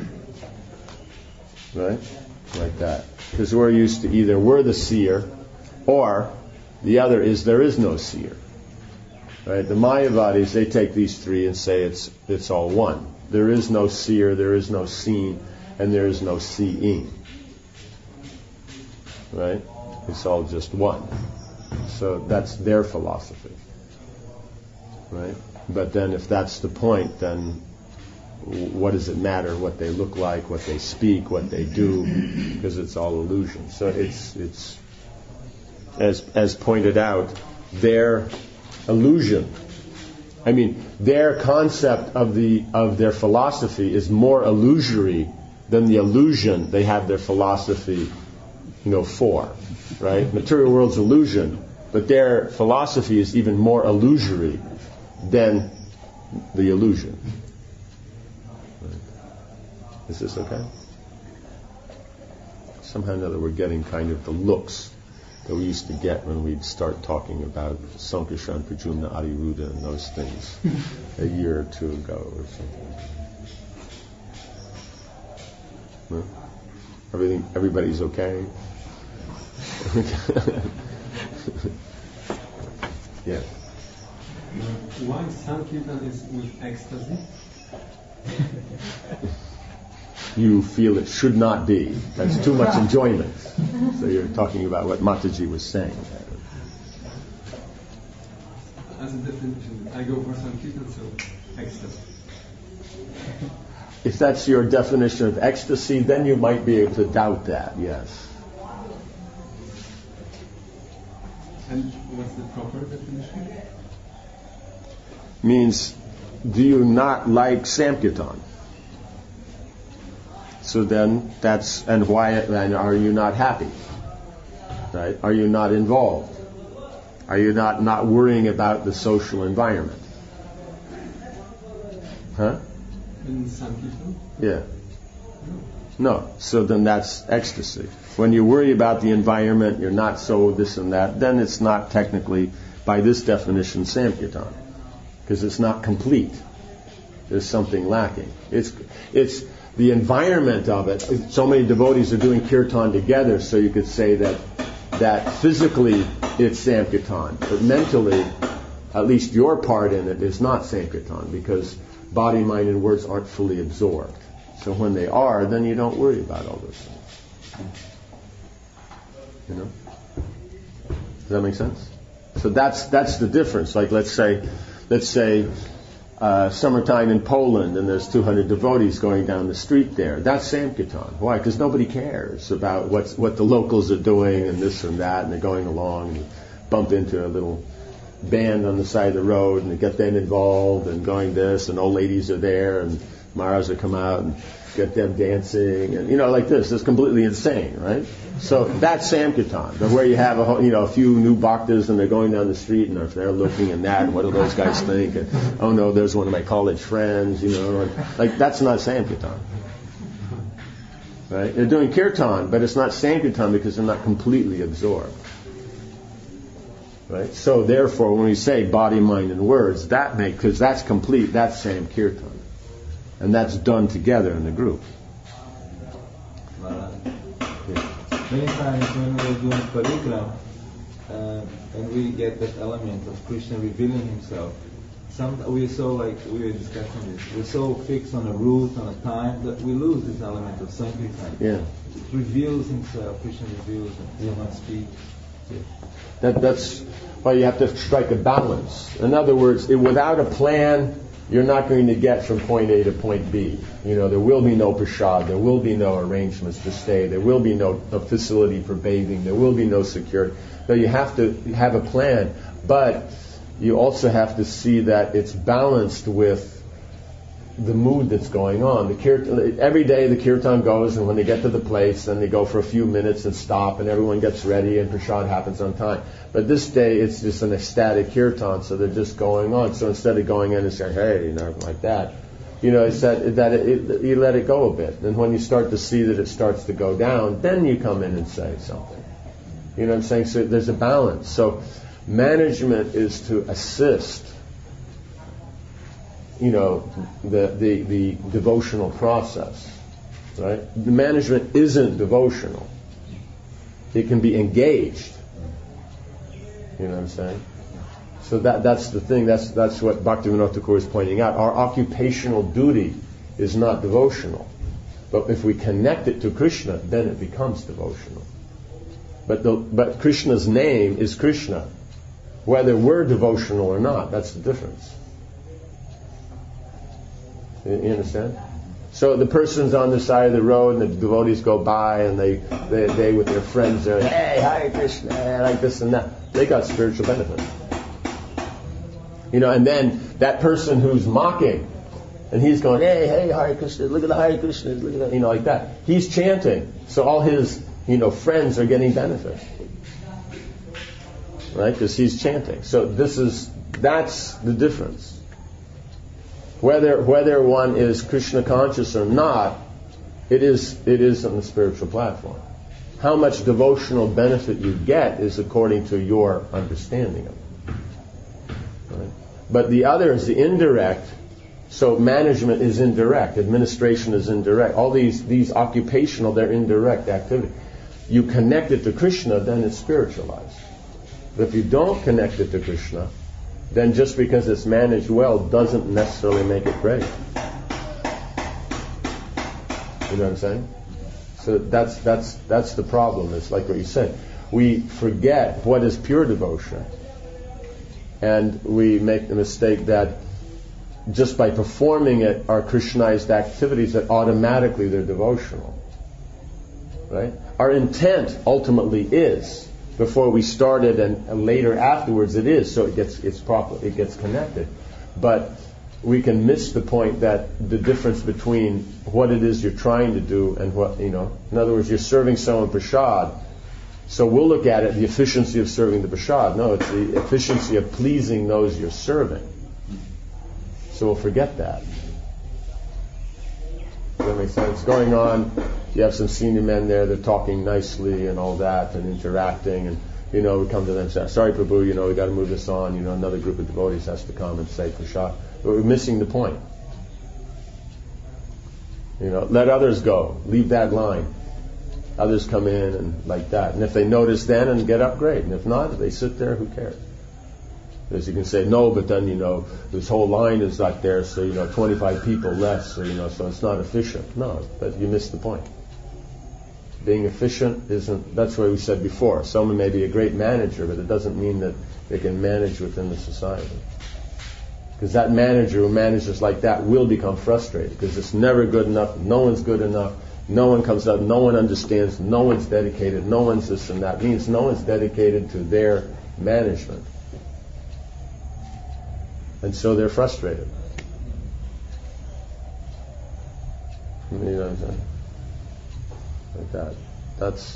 Right? Like that. Because we're used to either we're the seer, or the other is there is no seer. Right? The Mayavadis, they take these three and say it's it's all one. There is no seer, there is no seen, and there is no seeing. Right? It's all just one. So that's their philosophy. Right? But then if that's the point, then what does it matter what they look like, what they speak, what they do, because it's all illusion. So it's it's as as pointed out, their illusion, I mean their concept of the of their philosophy is more illusory than the illusion they have their philosophy, you know, for. Right? Material world's illusion, but their philosophy is even more illusory than the illusion. Is this okay? Somehow or another we're getting kind of the looks that we used to get when we'd start talking about Sankarshan, Pradyumna, Adiruddha and those things a year or two ago or something. No? Everything, everybody's okay? Yeah. Why Sankirtan is with ecstasy? You feel it should not be. That's too much enjoyment. So you're talking about what Mataji was saying. As a definition, I go for Sankirtan, so ecstasy. If that's your definition of ecstasy, then you might be able to doubt that, yes. And what's the proper definition? Means, do you not like Sankirtan? So then that's, and why, and are you not happy? Right? Are you not involved? Are you not, not worrying about the social environment? Huh? In Sankirtan? Yeah. No. So then that's ecstasy. When you worry about the environment, you're not so this and that, then it's not technically, by this definition, Sankirtan. Because it's not complete. There's something lacking. It's, it's the environment of it. So many devotees are doing kirtan together, so you could say that that physically it's Sankirtan, but mentally, at least your part in it is not Sankirtan, because body, mind, and words aren't fully absorbed. So when they are, then you don't worry about all those things. You know? Does that make sense? So that's that's the difference. Like let's say, let's say, uh, summertime in Poland, and there's two hundred devotees going down the street there. That's Sankirtan. Why? Because nobody cares about what's what the locals are doing and this and that, and they're going along and bump into a little band on the side of the road, and they get them involved and going this, and old ladies are there, and Maras will come out and get them dancing, and you know, like this. It's completely insane, right? So that's Sankirtan, but where you have a whole, you know a few new bhaktas and they're going down the street and they're looking and that, and what do those guys think? And oh no, there's one of my college friends, you know, and, like that's not Sankirtan, right? They're doing kirtan, but it's not Sankirtan because they're not completely absorbed, right? So therefore, when we say body, mind, and words, that make because that's complete, that's Sankirtan, and that's done together in the group. Many times when we are doing parikram, uh, and we get that element of Krishna revealing himself, some, we are so like, we were discussing this, we're so fixed on a route, on a time, that we lose this element of Sankirtan. Yeah. It reveals himself, Krishna reveals, and someone speaks. Yeah. That, that's why you have to strike a balance. In other words, it, without a plan, you're not going to get from point A to point B. You know, there will be no prasad, there will be no arrangements to stay, there will be no a facility for bathing, there will be no security. So you have to have a plan, but you also have to see that it's balanced with the mood that's going on. The kirtan, every day the kirtan goes, and when they get to the place, then they go for a few minutes and stop, and everyone gets ready, and prasad happens on time. But this day, it's just an ecstatic kirtan, so they're just going on. So instead of going in and saying, hey, you know, like that, you know, it's that, that it, it, you let it go a bit. And when you start to see that it starts to go down, then you come in and say something. You know what I'm saying? So there's a balance. So management is to assist, you know, the, the, the devotional process, right? The management isn't devotional. It can be engaged. You know what I'm saying? So that that's the thing. That's that's what Bhaktivinoda Thakur is pointing out. Our occupational duty is not devotional. But if we connect it to Krishna, then it becomes devotional. But the, but Krishna's name is Krishna. Whether we're devotional or not, that's the difference. You understand? So the person's on the side of the road, and the devotees go by, and they, they, they with their friends, they're like, hey, Hare Krishna, like this and that. They got spiritual benefit. You know, and then that person who's mocking, and he's going, hey, hey, Hare Krishna, look at the Hare Krishna, look at that, you know, like that. He's chanting, so all his, you know, friends are getting benefit, right? Because he's chanting. So this is that's the difference. Whether whether one is Krishna conscious or not, it is it is on the spiritual platform. How much devotional benefit you get is according to your understanding of it. Right? But the other is the indirect. So management is indirect, administration is indirect. All these these occupational, they're indirect activity. You connect it to Krishna, then it's spiritualized. But if you don't connect it to Krishna, then just because it's managed well doesn't necessarily make it great. You know what I'm saying? So that's that's that's the problem. It's like what you said. We forget what is pure devotion. And we make the mistake that just by performing it are Krishnized activities that automatically they're devotional. Right? Our intent ultimately is. Before we started and later afterwards it is, so it gets it's proper it gets connected. But we can miss the point that the difference between what it is you're trying to do and what, you know, in other words, you're serving someone prasad, so we'll look at it, the efficiency of serving the prasad. No, it's the efficiency of pleasing those you're serving. So we'll forget that. Does that make sense? Going on, you have some senior men there, they're talking nicely and all that and interacting, and you know, we come to them and say, sorry Prabhu, you know, we got to move this on, you know, another group of devotees has to come and say prasad. But we're missing the point. You know, let others go. Leave that line. Others come in and like that. And if they notice then and get up, great. And if not, if they sit there, who cares? Because you can say, no, but then, you know, this whole line is not there, so, you know, twenty-five people less, so, you know, so it's not efficient. No, but you missed the point. Being efficient isn't, that's what we said before. Someone may be a great manager, but it doesn't mean that they can manage within the society. Because that manager who manages like that will become frustrated, because it's never good enough, no one's good enough, no one comes up, no one understands, no one's dedicated, no one's this and that. It means no one's dedicated to their management. And so they're frustrated. You know what I'm saying? Like that. That's...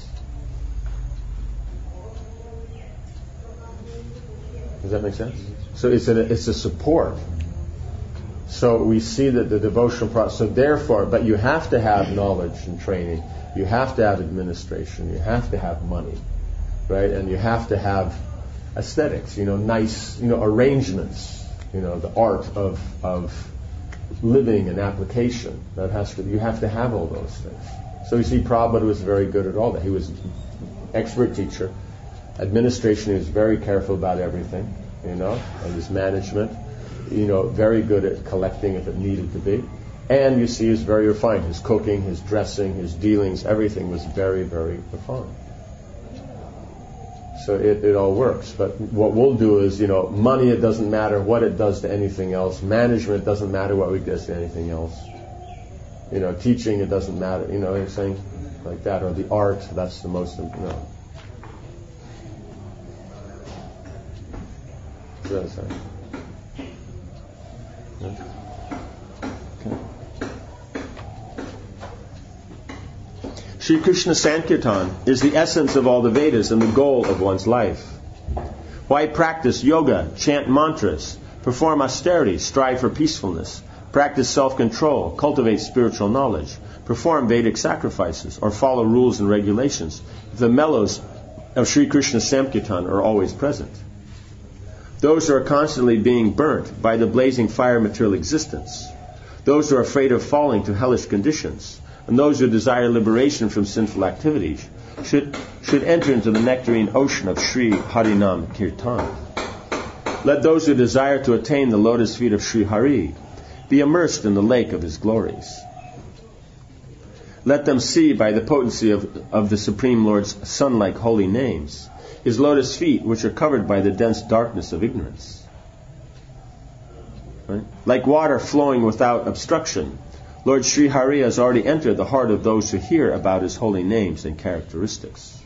Does that make sense? So it's a, it's a support. So we see that the devotional process, so therefore, but you have to have knowledge and training. You have to have administration. You have to have money. Right? And you have to have aesthetics, you know, nice, you know, arrangements. You know, the art of of living and application. That has to, you have to have all those things. So you see, Prabhupada was very good at all that. He was an expert teacher. Administration, he was very careful about everything, you know, and his management, you know, very good at collecting if it needed to be. And you see, he was very refined. His cooking, his dressing, his dealings, everything was very, very refined. So it, it all works. But what we'll do is, you know, money, it doesn't matter what it does to anything else. Management, doesn't matter what it does to anything else. You know, teaching, it doesn't matter. You know what I'm saying? Like that. Or the art, that's the most, you know. What did I say? Yeah. Sri Krishna Sankirtan is the essence of all the Vedas and the goal of one's life. Why practice yoga, chant mantras, perform austerities, strive for peacefulness, practice self-control, cultivate spiritual knowledge, perform Vedic sacrifices, or follow rules and regulations if the mellows of Sri Krishna Sankirtan are always present? Those who are constantly being burnt by the blazing fire of material existence, those who are afraid of falling to hellish conditions, and those who desire liberation from sinful activities should should enter into the nectarine ocean of Sri Harinam Kirtan. Let those who desire to attain the lotus feet of Sri Hari be immersed in the lake of his glories. Let them see by the potency of, of the Supreme Lord's sun-like holy names his lotus feet, which are covered by the dense darkness of ignorance. Right? Like water flowing without obstruction, Lord Sri Hari has already entered the heart of those who hear about his holy names and characteristics.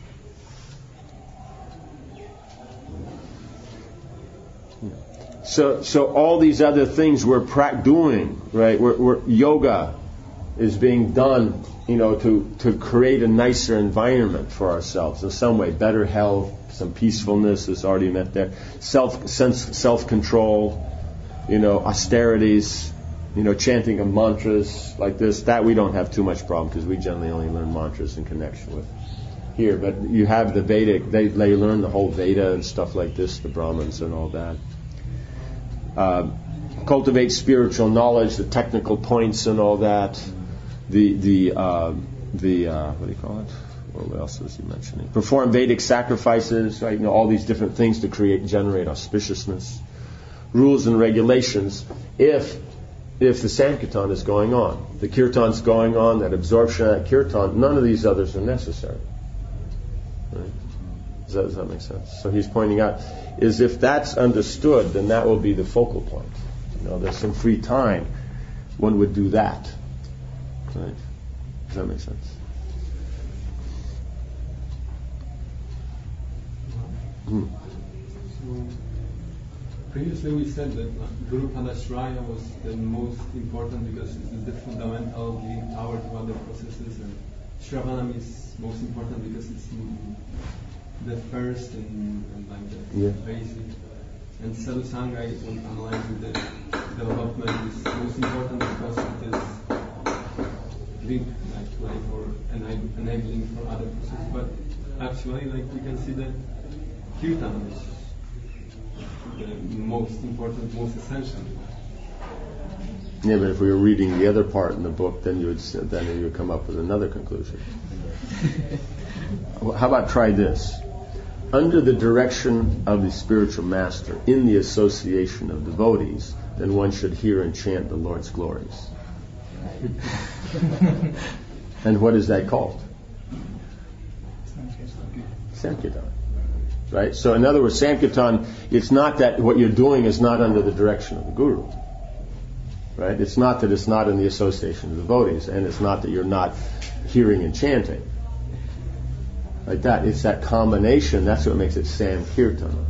So, so all these other things we're pra- doing, right? We're, we're, yoga is being done, you know, to, to create a nicer environment for ourselves in some way. Better health, some peacefulness is already met there. Self, sense, self-control, you know, austerities. You know, chanting of mantras like this, that we don't have too much problem because we generally only learn mantras in connection with here. But you have the Vedic, they, they learn the whole Veda and stuff like this, the Brahmins and all that. Uh, cultivate spiritual knowledge, the technical points and all that. The, the, uh, the uh, what do you call it? What else was he mentioning? Perform Vedic sacrifices, right? You know, all these different things to create, generate auspiciousness. Rules and regulations. If If the Sankirtan is going on, the Kirtan's going on, that absorption of that Kirtan, none of these others are necessary. Right? Does that, does that make sense? So he's pointing out, is if that's understood, then that will be the focal point. You know, there's some free time, one would do that. Right? Does that make sense? Hmm. Previously we said that Guru Padashraya was the most important because it is the fundamental leading tower to other processes, and Shravanam is most important because it's the first and, and like the yeah. basic. And Sadhu Sangha, when analyzing the development, is most important because it is linked like way for enab- enabling for other processes. But actually, like we can see that Kirtan is the most important, most essential. Yeah, but if we were reading the other part in the book, then you would then you would come up with another conclusion. Well, how about try this? Under the direction of the spiritual master, in the association of devotees, then one should hear and chant the Lord's glories. And what is that called? Sankirtan. Right? So in other words, Sankirtan, it's not that what you're doing is not under the direction of the Guru. Right? It's not that it's not in the association of devotees, and it's not that you're not hearing and chanting. Like that. It's that combination, that's what makes it Sankirtan.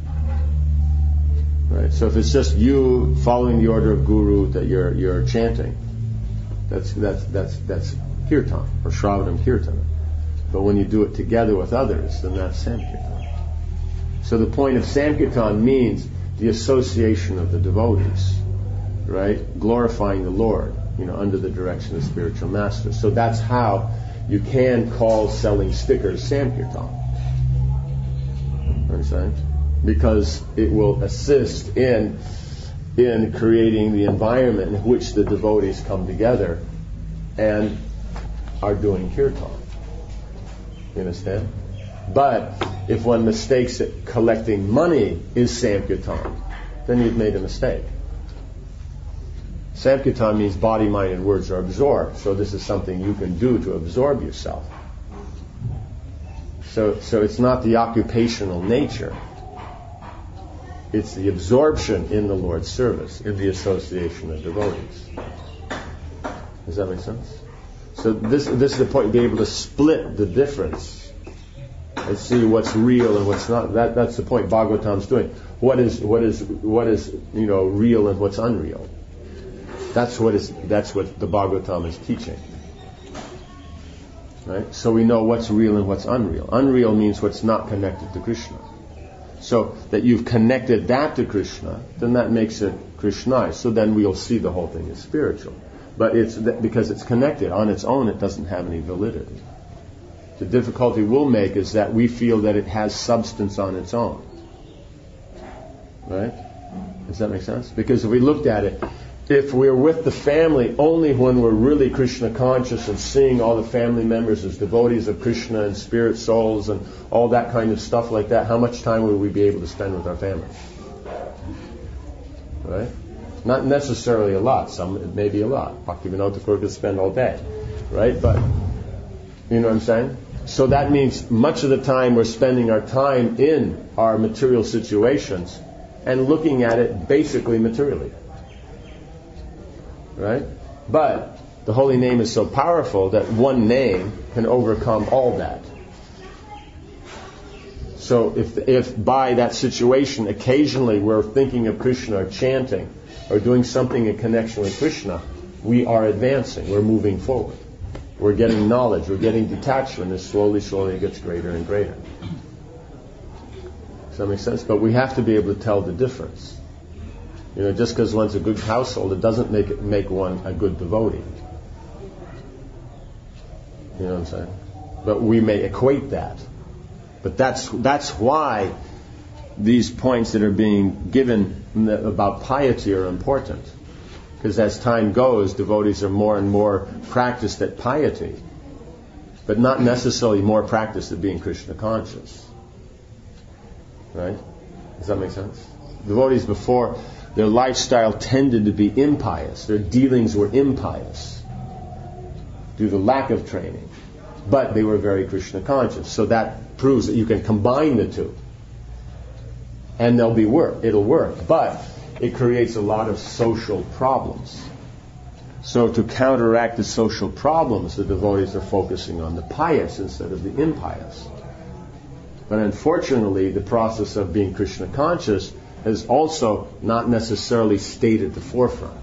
Right? So if it's just you following the order of Guru that you're you're chanting, that's that's that's that's Kirtan, or Shravanam Kirtana. But when you do it together with others, then that's Sankirtan. So the point of Sankirtan means the association of the devotees, right? Glorifying the Lord, you know, under the direction of spiritual masters. So that's how you can call selling stickers Sankirtan. Understand? Because it will assist in in creating the environment in which the devotees come together and are doing kirtan. You understand? But if one mistakes it collecting money is Sankirtan, then you've made a mistake. Sankirtan means body, mind, and words are absorbed. So this is something you can do to absorb yourself. So, so it's not the occupational nature. It's the absorption in the Lord's service, in the association of devotees. Does that make sense? So this this is the point, be able to split the difference and see what's real and what's not. That that's the point Bhagavatam's doing. What is what is what is you know real and what's unreal? That's what is that's what the Bhagavatam is teaching. Right? So we know what's real and what's unreal. Unreal means what's not connected to Krishna. So that you've connected that to Krishna, then that makes it Krishnaic. So then we'll see the whole thing is spiritual. But it's th- because it's connected on its own, it doesn't have any validity. The difficulty we'll make is that we feel that it has substance on its own. Right? Does that make sense? Because if we looked at it, if we're with the family only when we're really Krishna conscious and seeing all the family members as devotees of Krishna and spirit souls and all that kind of stuff like that, how much time would we be able to spend with our family? Right? Not necessarily a lot. Some, it may be a lot. Bhaktivinoda Thakur could spend all day. Right? But, you know what I'm saying? So that means much of the time we're spending our time in our material situations and looking at it basically materially. Right? But the holy name is so powerful that one name can overcome all that. So if if by that situation occasionally we're thinking of Krishna or chanting or doing something in connection with Krishna, we are advancing, we're moving forward. We're getting knowledge, we're getting detachment, and slowly, slowly it gets greater and greater. Does that make sense? But we have to be able to tell the difference. You know, just because one's a good household, it doesn't make it make one a good devotee. You know what I'm saying? But we may equate that. But that's that's why these points that are being given about piety are important. Because as time goes, devotees are more and more practiced at piety, but not necessarily more practiced at being Krishna conscious. Right? Does that make sense? Devotees before, their lifestyle tended to be impious. Their dealings were impious due to lack of training. But they were very Krishna conscious. So that proves that you can combine the two. And there'll be work. It'll work. But it creates a lot of social problems. So to counteract the social problems, the devotees are focusing on the pious instead of the impious. But unfortunately, the process of being Krishna conscious has also not necessarily stayed at the forefront.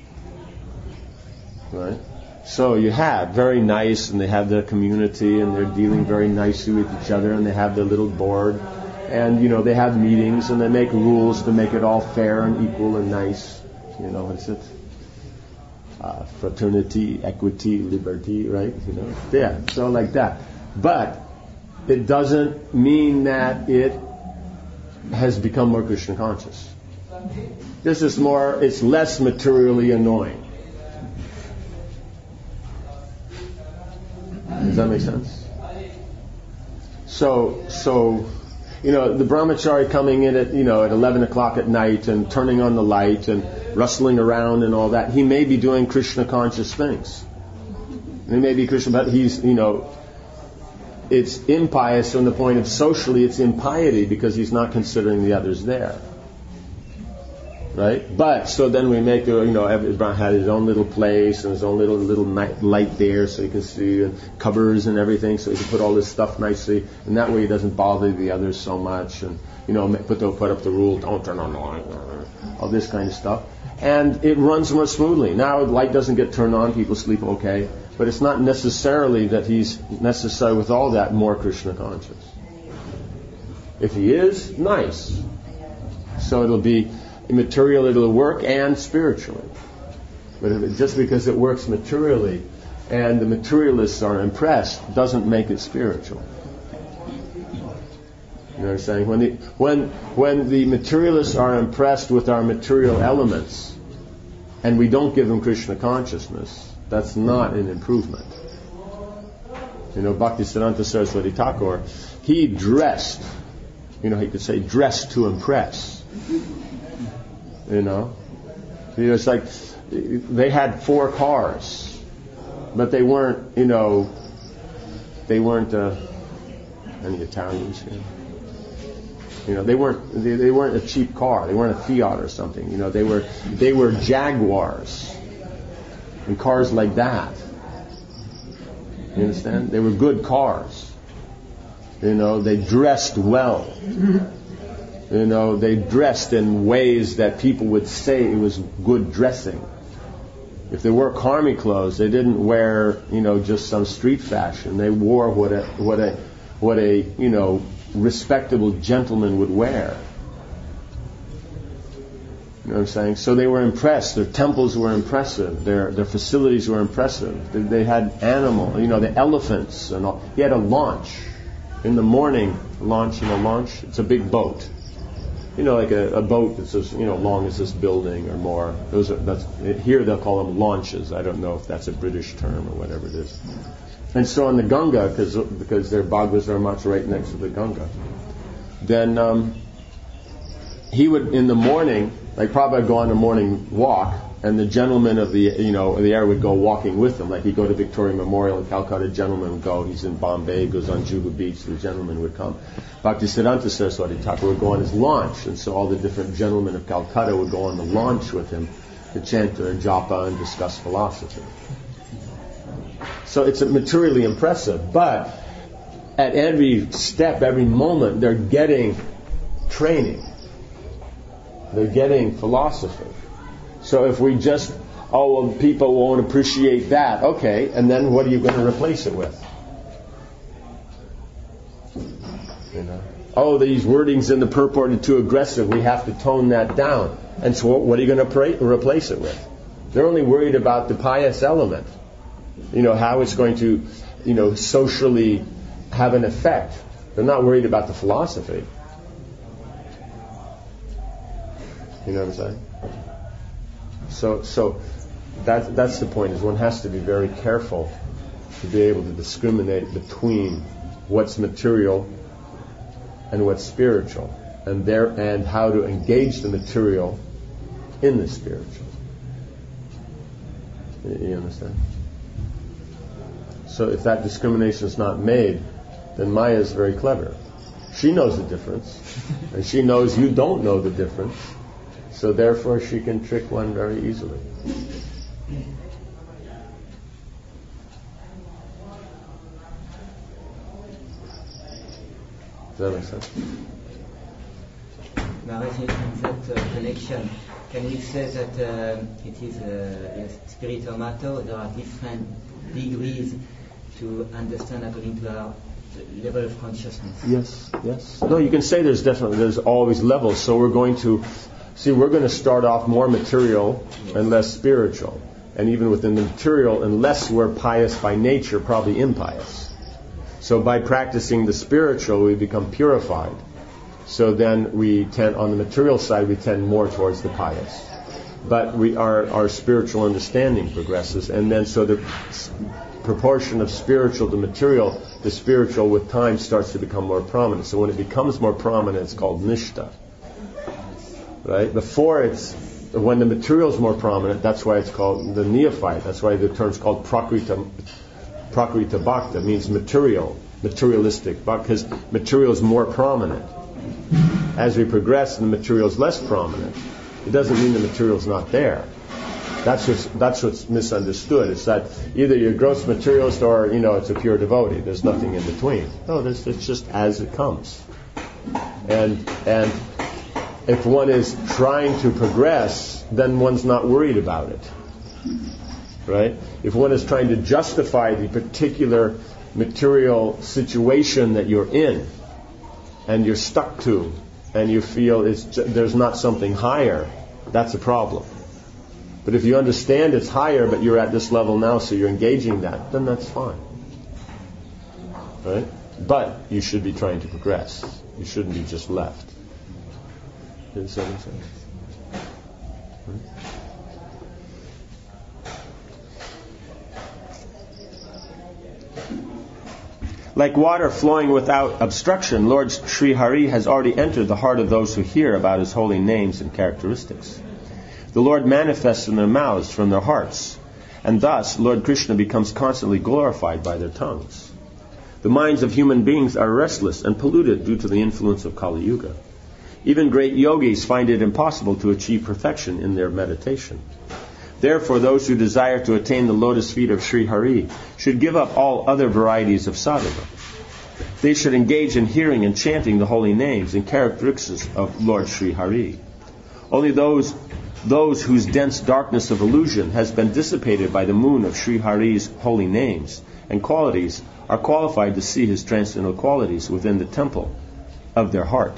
Right? So you have very nice, and they have their community, and they're dealing very nicely with each other, and they have their little board, and you know they have meetings, and they make rules to make it all fair and equal and nice. You know, what's it? Uh, fraternity, equity, liberty, right? You know, yeah, so like that. But it doesn't mean that it has become more Krishna conscious. This is more, it's less materially annoying. Does that make sense? So, so, you know, the brahmachari coming in at, you know, at eleven o'clock at night and turning on the light and rustling around and all that, he may be doing Krishna conscious things. He may be Krishna, but he's, you know, it's impious from the point of socially it's impiety because he's not considering the others there. Right? But, so then we make, you know, everyone had his own little place and his own little little night, light there so you can see, and covers and everything, so he can put all this stuff nicely, and that way he doesn't bother the others so much, and, you know, put, the, put up the rule, don't turn on the light, all this kind of stuff. And it runs more smoothly. Now the light doesn't get turned on, people sleep okay, but it's not necessarily that he's necessary with all that more Krishna conscious. If he is, nice. So it'll be material, it'll work, and spiritually. But if it, just because it works materially and the materialists are impressed doesn't make it spiritual. You know what I'm saying? When the, when, when the materialists are impressed with our material elements and we don't give them Krishna consciousness, that's not an improvement. You know, Bhaktisiddhanta Saraswati Thakur, he dressed, you know, he could say dressed to impress. You know, you know, it's like they had four cars, but they weren't, you know, they weren't uh, any Italians here. You know, they weren't they, they weren't a cheap car. They weren't a Fiat or something. You know, they were they were Jaguars and cars like that. You understand? They were good cars. You know, they dressed well. You know, they dressed in ways that people would say it was good dressing. If they wore army clothes, they didn't wear, you know, just some street fashion. They wore what a what a what a you know respectable gentleman would wear. You know what I'm saying? So they were impressed. Their temples were impressive. Their their facilities were impressive. They, they had animal, you know, the elephants and all. He had a launch in the morning. Launch, you know, launch. It's a big boat. You know, like a, a boat that's as, you know, long as this building or more. Those are, that's, here they'll call them launches. I don't know if that's a British term or whatever it is. And so on the Ganga, because because their bhagavas are much right next to the Ganga, then um, he would, in the morning, like Prabhupada would go on a morning walk, and the gentleman of the, you know, the air would go walking with him. Like he'd go to Victoria Memorial in Calcutta, a gentleman would go. He's in Bombay, goes on Juhu Beach, the gentleman would come. Bhaktisiddhanta Saraswati Thakur would go on his launch, and so all the different gentlemen of Calcutta would go on the launch with him to chant their japa and discuss philosophy. So it's materially impressive, but at every step, every moment, they're getting training. They're getting philosophy. So if we just, oh, well, people won't appreciate that, okay, and then what are you going to replace it with? You know, oh, these wordings in the purport are too aggressive. We have to tone that down. And so, what are you going to pra- replace it with? They're only worried about the pious element. You know, how it's going to, you know, socially have an effect. They're not worried about the philosophy. You know what I'm saying? So, so that that's the point. Is one has to be very careful to be able to discriminate between what's material and what's spiritual, and there and how to engage the material in the spiritual. You understand? So if that discrimination is not made, then Maya is very clever. She knows the difference, and she knows you don't know the difference, so therefore she can trick one very easily. Does that make sense? Maharaj, in that uh, connection, can we say that uh, it is a, a spiritual matter? There are different degrees to understand according to our level of consciousness. Yes, yes. No, you can say there's definitely, there's always levels. So we're going to, see, we're going to start off more material yes. and less spiritual. And even within the material, unless we're pious by nature, probably impious. So by practicing the spiritual, we become purified. So then we tend, on the material side, we tend more towards the pious. But we our, our spiritual understanding progresses, and then so the s- proportion of spiritual to material, the spiritual with time starts to become more prominent. So when it becomes more prominent, it's called nishta. Right? Before it's, when the material is more prominent, that's why it's called the neophyte. That's why the term's called prakrita, prakrita bhakta, means material, materialistic, because material is more prominent. As we progress and the material is less prominent, it doesn't mean the material is not there. That's what's, that's what's misunderstood. It's that either you're a gross materialist or, you know, it's a pure devotee. There's nothing in between. No, there's, it's just as it comes. And and if one is trying to progress, then one's not worried about it. Right? If one is trying to justify the particular material situation that you're in and you're stuck to, and you feel it's ju- there's not something higher, that's a problem. But if you understand it's higher, but you're at this level now, so you're engaging that, then that's fine. Right? But you should be trying to progress. You shouldn't be just left. Does that make sense? Right? Like water flowing without obstruction, Lord Sri Hari has already entered the heart of those who hear about His holy names and characteristics. The Lord manifests in their mouths from their hearts, and thus Lord Krishna becomes constantly glorified by their tongues. The minds of human beings are restless and polluted due to the influence of Kali Yuga. Even great yogis find it impossible to achieve perfection in their meditation. Therefore, those who desire to attain the lotus feet of Sri Hari should give up all other varieties of sadhana. They should engage in hearing and chanting the holy names and characteristics of Lord Sri Hari. Only those those whose dense darkness of illusion has been dissipated by the moon of Sri Hari's holy names and qualities are qualified to see His transcendental qualities within the temple of their heart.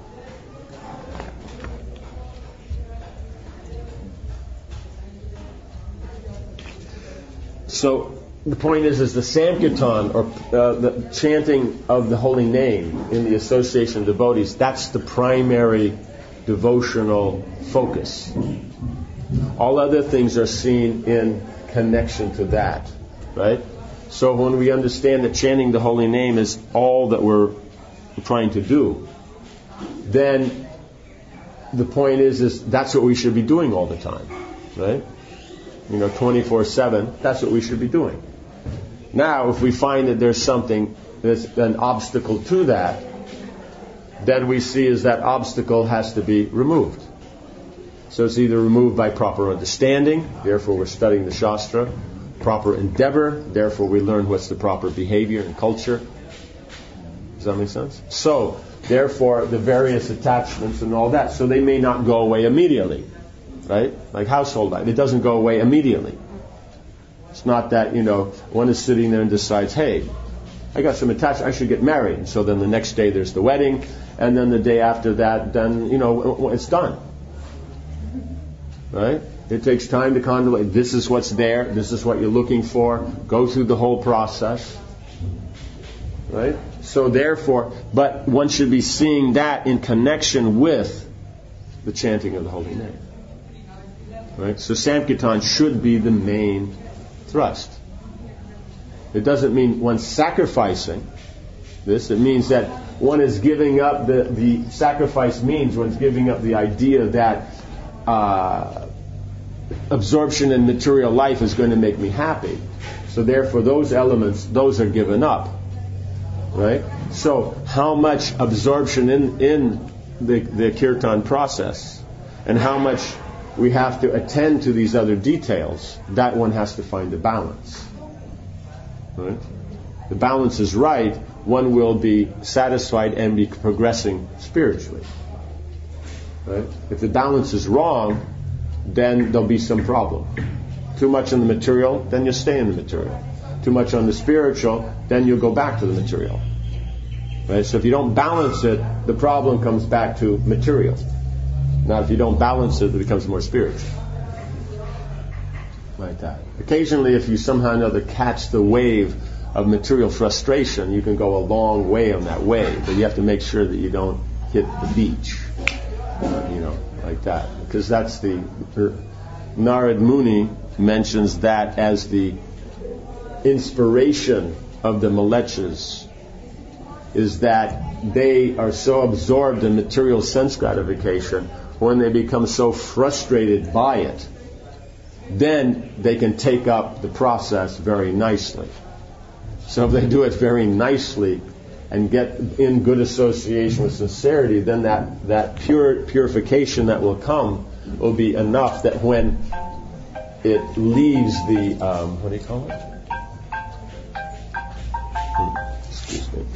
So the point is, is the Sankirtan, or uh, the chanting of the holy name in the association of devotees, that's the primary devotional focus. All other things are seen in connection to that, right? So when we understand that chanting the holy name is all that we're trying to do, then the point is, is that's what we should be doing all the time, right? You know, twenty-four seven, that's what we should be doing. Now, if we find that there's something that's an obstacle to that, then we see is that obstacle has to be removed. So it's either removed by proper understanding, therefore we're studying the Shastra, proper endeavor, therefore we learn what's the proper behavior and culture. Does that make sense? So, therefore, the various attachments and all that, so they may not go away immediately. Right? Like household life. It doesn't go away immediately. It's not that, you know, one is sitting there and decides, hey, I got some attachment, I should get married. And so then the next day there's the wedding, and then the day after that, then, you know, it's done. Right? It takes time to contemplate. This is what's there. This is what you're looking for. Go through the whole process. Right? So therefore, but one should be seeing that in connection with the chanting of the holy name. Right? So Sankirtan should be the main thrust. It doesn't mean one's sacrificing this. It means that one is giving up the, the sacrifice means one's giving up the idea that uh, absorption in material life is going to make me happy. So therefore those elements, those are given up. Right? So how much absorption in, in the, the kirtan process and how much we have to attend to these other details, that one has to find a balance. Right? The balance is right, one will be satisfied and be progressing spiritually. Right? If the balance is wrong, then there'll be some problem. Too much in the material, then you stay in the material. Too much on the spiritual, then you'll go back to the material. Right? So if you don't balance it, the problem comes back to material. Now, if you don't balance it, it becomes more spiritual. Like that. Occasionally, if you somehow or another catch the wave of material frustration, you can go a long way on that wave. But you have to make sure that you don't hit the beach, uh, you know, like that. Because that's the, er, Narad Muni mentions that as the inspiration of the Mlechas, is that they are so absorbed in material sense gratification, when they become so frustrated by it, then they can take up the process very nicely. So if they do it very nicely and get in good association with sincerity, then that, that pure purification that will come will be enough that when it leaves the, um, what do you call it? Hmm, excuse me.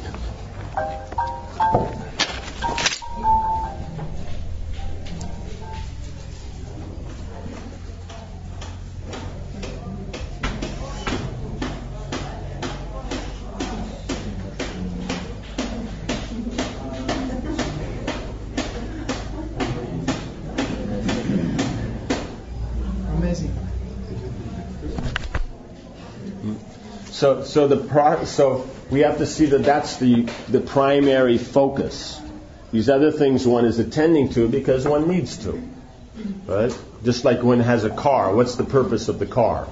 So, so the pro, so we have to see that that's the the primary focus. These other things one is attending to because one needs to, right? Just like one has a car. What's the purpose of the car?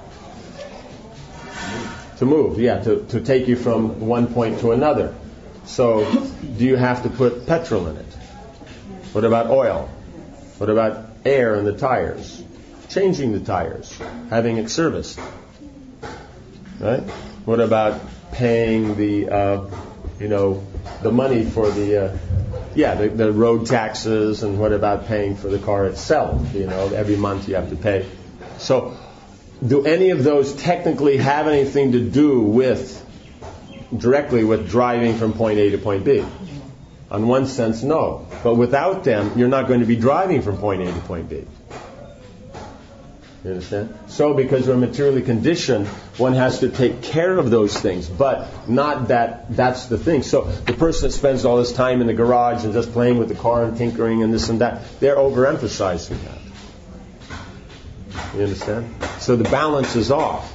To move, yeah, to to take you from one point to another. So, do you have to put petrol in it? What about oil? What about air in the tires? Changing the tires, having it serviced, right? What about paying the, uh, you know, the money for the, uh, yeah, the, the road taxes, and what about paying for the car itself? You know, every month you have to pay. So, do any of those technically have anything to do with, directly with driving from point A to point B? On one sense, no. But without them, you're not going to be driving from point A to point B. You understand? So because we're materially conditioned, one has to take care of those things, but not that that's the thing. So the person that spends all this time in the garage and just playing with the car and tinkering and this and that, they're overemphasizing that. You understand? So the balance is off.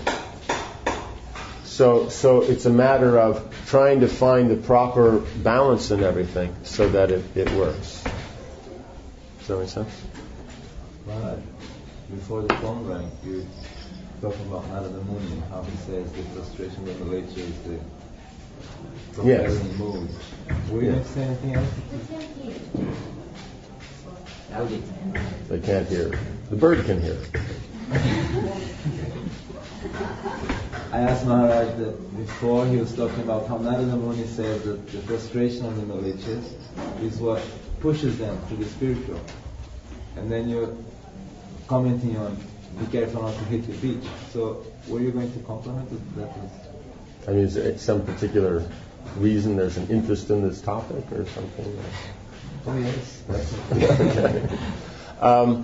So so it's a matter of trying to find the proper balance in everything so that it, it works. Does that make sense? Right. Before the phone rang, you were talking about Narada Muni, how he says the frustration of the nature is the Yes. propelling mood. Were you Yeah. going to say anything else? They can't hear. The bird can hear. I asked Maharaj that before he was talking about how Narada Muni says that the frustration of the malicious is what pushes them to the spiritual. And then you're commenting on be careful not to hit the beach. So were you going to compliment it? That was... I mean, is there some particular reason there's an interest in this topic or something? Oh yes. Okay. Um,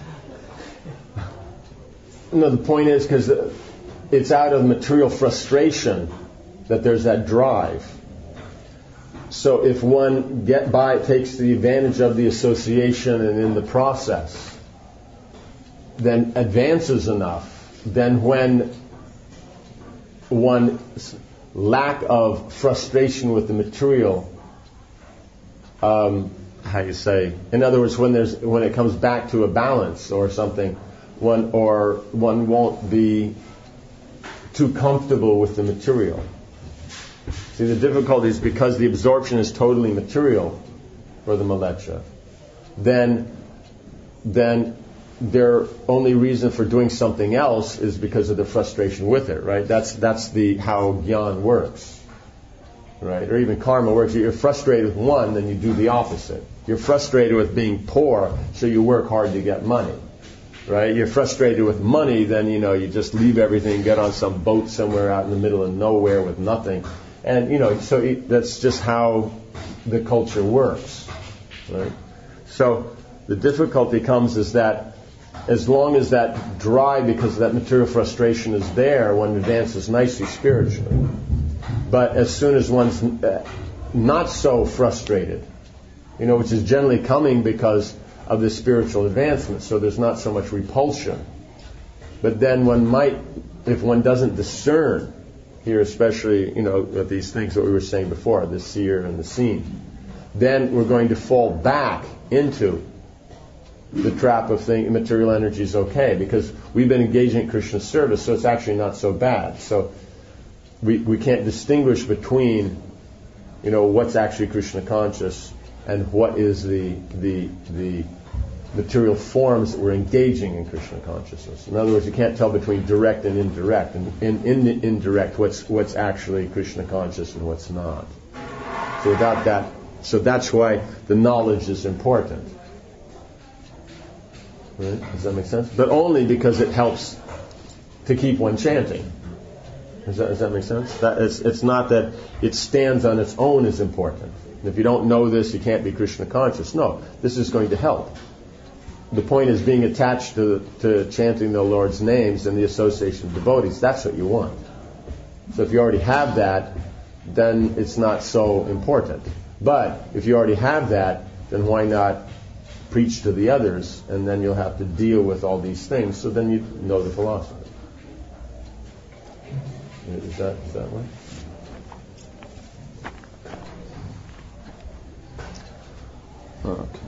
no, the point is because it's out of material frustration that there's that drive. So if one get by, takes the advantage of the association and in the process, then advances enough, then when one's lack of frustration with the material, um, how you say, in other words, when there's when it comes back to a balance or something, one or one won't be too comfortable with the material. See, the difficulty is because the absorption is totally material for the malecha, then then their only reason for doing something else is because of the frustration with it, right? That's that's the how gyan works, right? Or even karma works. You're frustrated with one, then you do the opposite. You're frustrated with being poor, so you work hard to get money, right? You're frustrated with money, then you know you just leave everything, get on some boat somewhere out in the middle of nowhere with nothing, and you know so it, that's just how the culture works, right? So the difficulty comes is that as long as that drive, because of that material frustration is there, one advances nicely spiritually. But as soon as one's not so frustrated, you know, which is generally coming because of the spiritual advancement, so there's not so much repulsion. But then one might, if one doesn't discern, here especially, you know, these things that we were saying before, the seer and the seen, then we're going to fall back into the trap of thinking material energy is okay, because we've been engaging in Krishna service, so it's actually not so bad. So we we can't distinguish between, you know, what's actually Krishna conscious and what is the the the material forms that we're engaging in Krishna consciousness. In other words, you can't tell between direct and indirect, and in, in the indirect what's what's actually Krishna conscious and what's not. So without that, so that's why the knowledge is important. Right? Does that make sense? But only because it helps to keep one chanting. Does that, does that make sense? That is, it's not that it stands on its own is important. If you don't know this, you can't be Krishna conscious. No, this is going to help. The point is being attached to, to chanting the Lord's names and the association of devotees. That's what you want. So if you already have that, then it's not so important. But if you already have that, then why not preach to the others, and then you'll have to deal with all these things, so then you know the philosophy. Is that, is that right? Okay.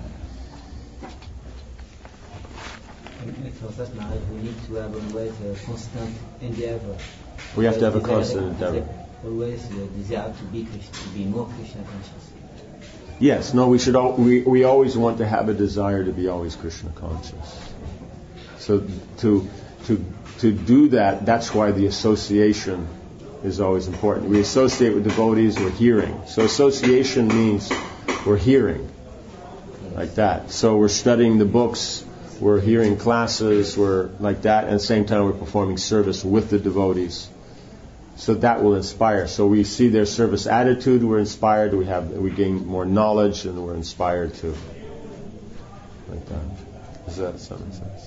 For that marriage, we need to have always a constant endeavor. We have to have a Desire- constant endeavor. Always uh, desire to be Krishna, to be more Krishna conscious. Yes, no, we should. Al- we we always want to have a desire to be always Krishna conscious. So to to to do that, that's why the association is always important. We associate with devotees, we're hearing. So association means we're hearing, like that. So we're studying the books, we're hearing classes, we're like that, and at the same time we're performing service with the devotees. So that will inspire. So we see their service attitude, we're inspired, we have we gain more knowledge, and we're inspired too. Like that. Does that sound make sense?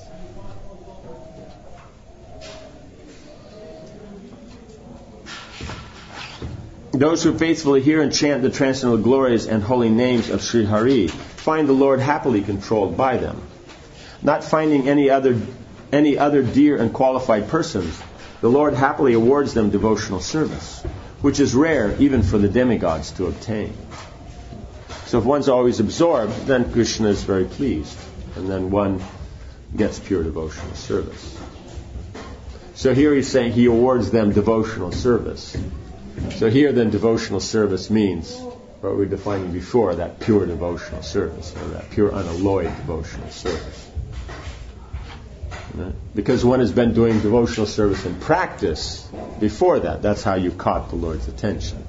Those who faithfully hear and chant the transcendental glories and holy names of Sri Hari find the Lord happily controlled by them. Not finding any other any other dear and qualified persons, the Lord happily awards them devotional service, which is rare even for the demigods to obtain. So if one's always absorbed, then Krishna is very pleased, and then one gets pure devotional service. So here he's saying he awards them devotional service. So here then devotional service means what we were defining before, that pure devotional service, or that pure unalloyed devotional service. Because one has been doing devotional service in practice before that. That's how you caught the Lord's attention.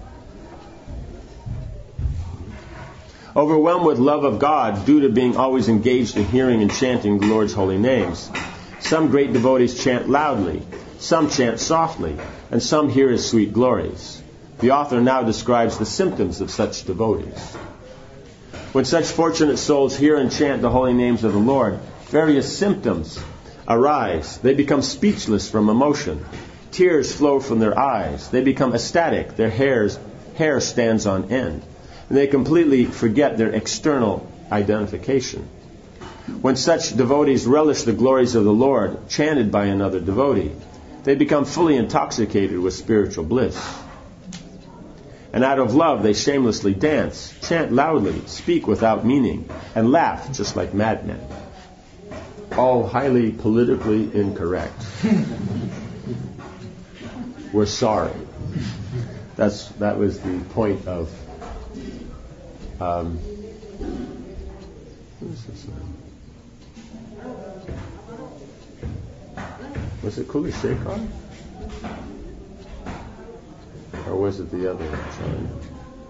Overwhelmed with love of God due to being always engaged in hearing and chanting the Lord's holy names, some great devotees chant loudly, some chant softly, and some hear His sweet glories. The author now describes the symptoms of such devotees. When such fortunate souls hear and chant the holy names of the Lord, various symptoms arise. They become speechless from emotion. Tears flow from their eyes. They become ecstatic. Their hairs, hair stands on end. And they completely forget their external identification. When such devotees relish the glories of the Lord, chanted by another devotee, they become fully intoxicated with spiritual bliss. And out of love they shamelessly dance, chant loudly, speak without meaning, and laugh just like madmen. All highly politically incorrect. We're sorry. That's that was the point of um, what is this name? Was it Kuli Shekhar? Or was it the other one?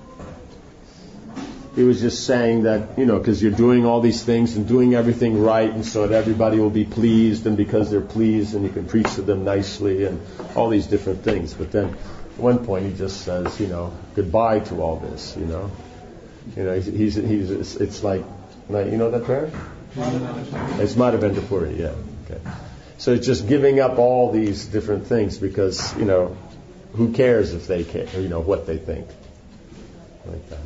He was just saying that, you know, because you're doing all these things and doing everything right, and so that everybody will be pleased, and because they're pleased, and you can preach to them nicely, and all these different things. But then, at one point, he just says, you know, goodbye to all this, you know. You know, he's, he's, he's it's like, you know that prayer? It's Madhavendra Puri, yeah. Okay. So it's just giving up all these different things because, you know, who cares if they care, or, you know, what they think. Like that.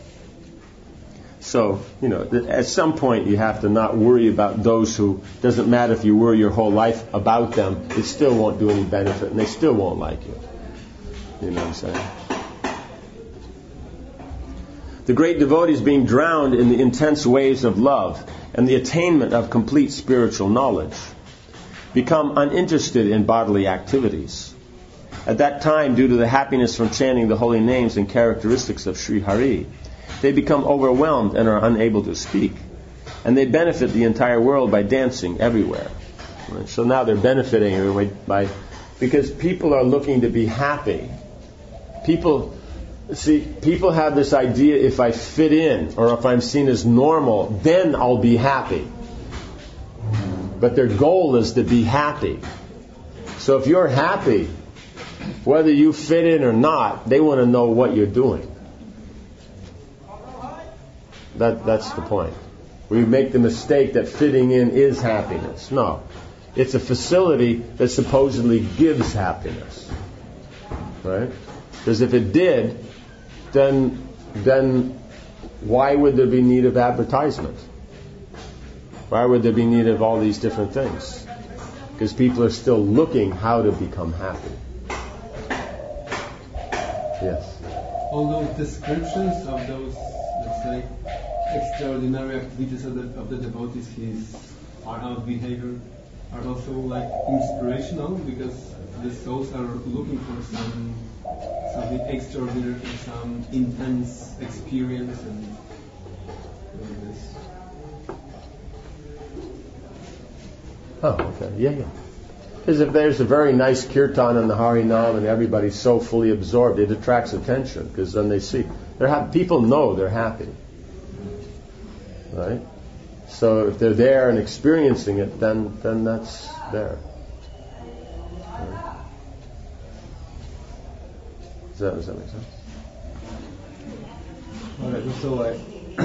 So, you know, at some point you have to not worry about those who, doesn't matter if you worry your whole life about them, it still won't do any benefit and they still won't like you. You know what I'm saying? The great devotees, being drowned in the intense waves of love and the attainment of complete spiritual knowledge, become uninterested in bodily activities. At that time, due to the happiness from chanting the holy names and characteristics of Sri Hari, they become overwhelmed and are unable to speak. And they benefit the entire world by dancing everywhere. Right? So now they're benefiting everywhere by, because people are looking to be happy. People, see, people have this idea, if I fit in or if I'm seen as normal, then I'll be happy. But their goal is to be happy. So if you're happy, whether you fit in or not, they want to know what you're doing. That, that's the point. We make the mistake that fitting in is happiness. No. It's a facility that supposedly gives happiness. Right? Because if it did, then then why would there be need of advertisement? Why would there be need of all these different things? Because people are still looking how to become happy. Yes. All those descriptions of those, let's say, extraordinary activities of the, of the devotees, his out behavior, are also like inspirational, because the souls are looking for some something extraordinary, some intense experience, and all this. Oh, okay. Yeah, yeah. Because if there's a very nice kirtan in the Harinam and everybody's so fully absorbed, it attracts attention, because then they see they're ha- people know they're happy. Right? So if they're there and experiencing it, then then that's there. Right? Does that, does that make sense? Alright, so like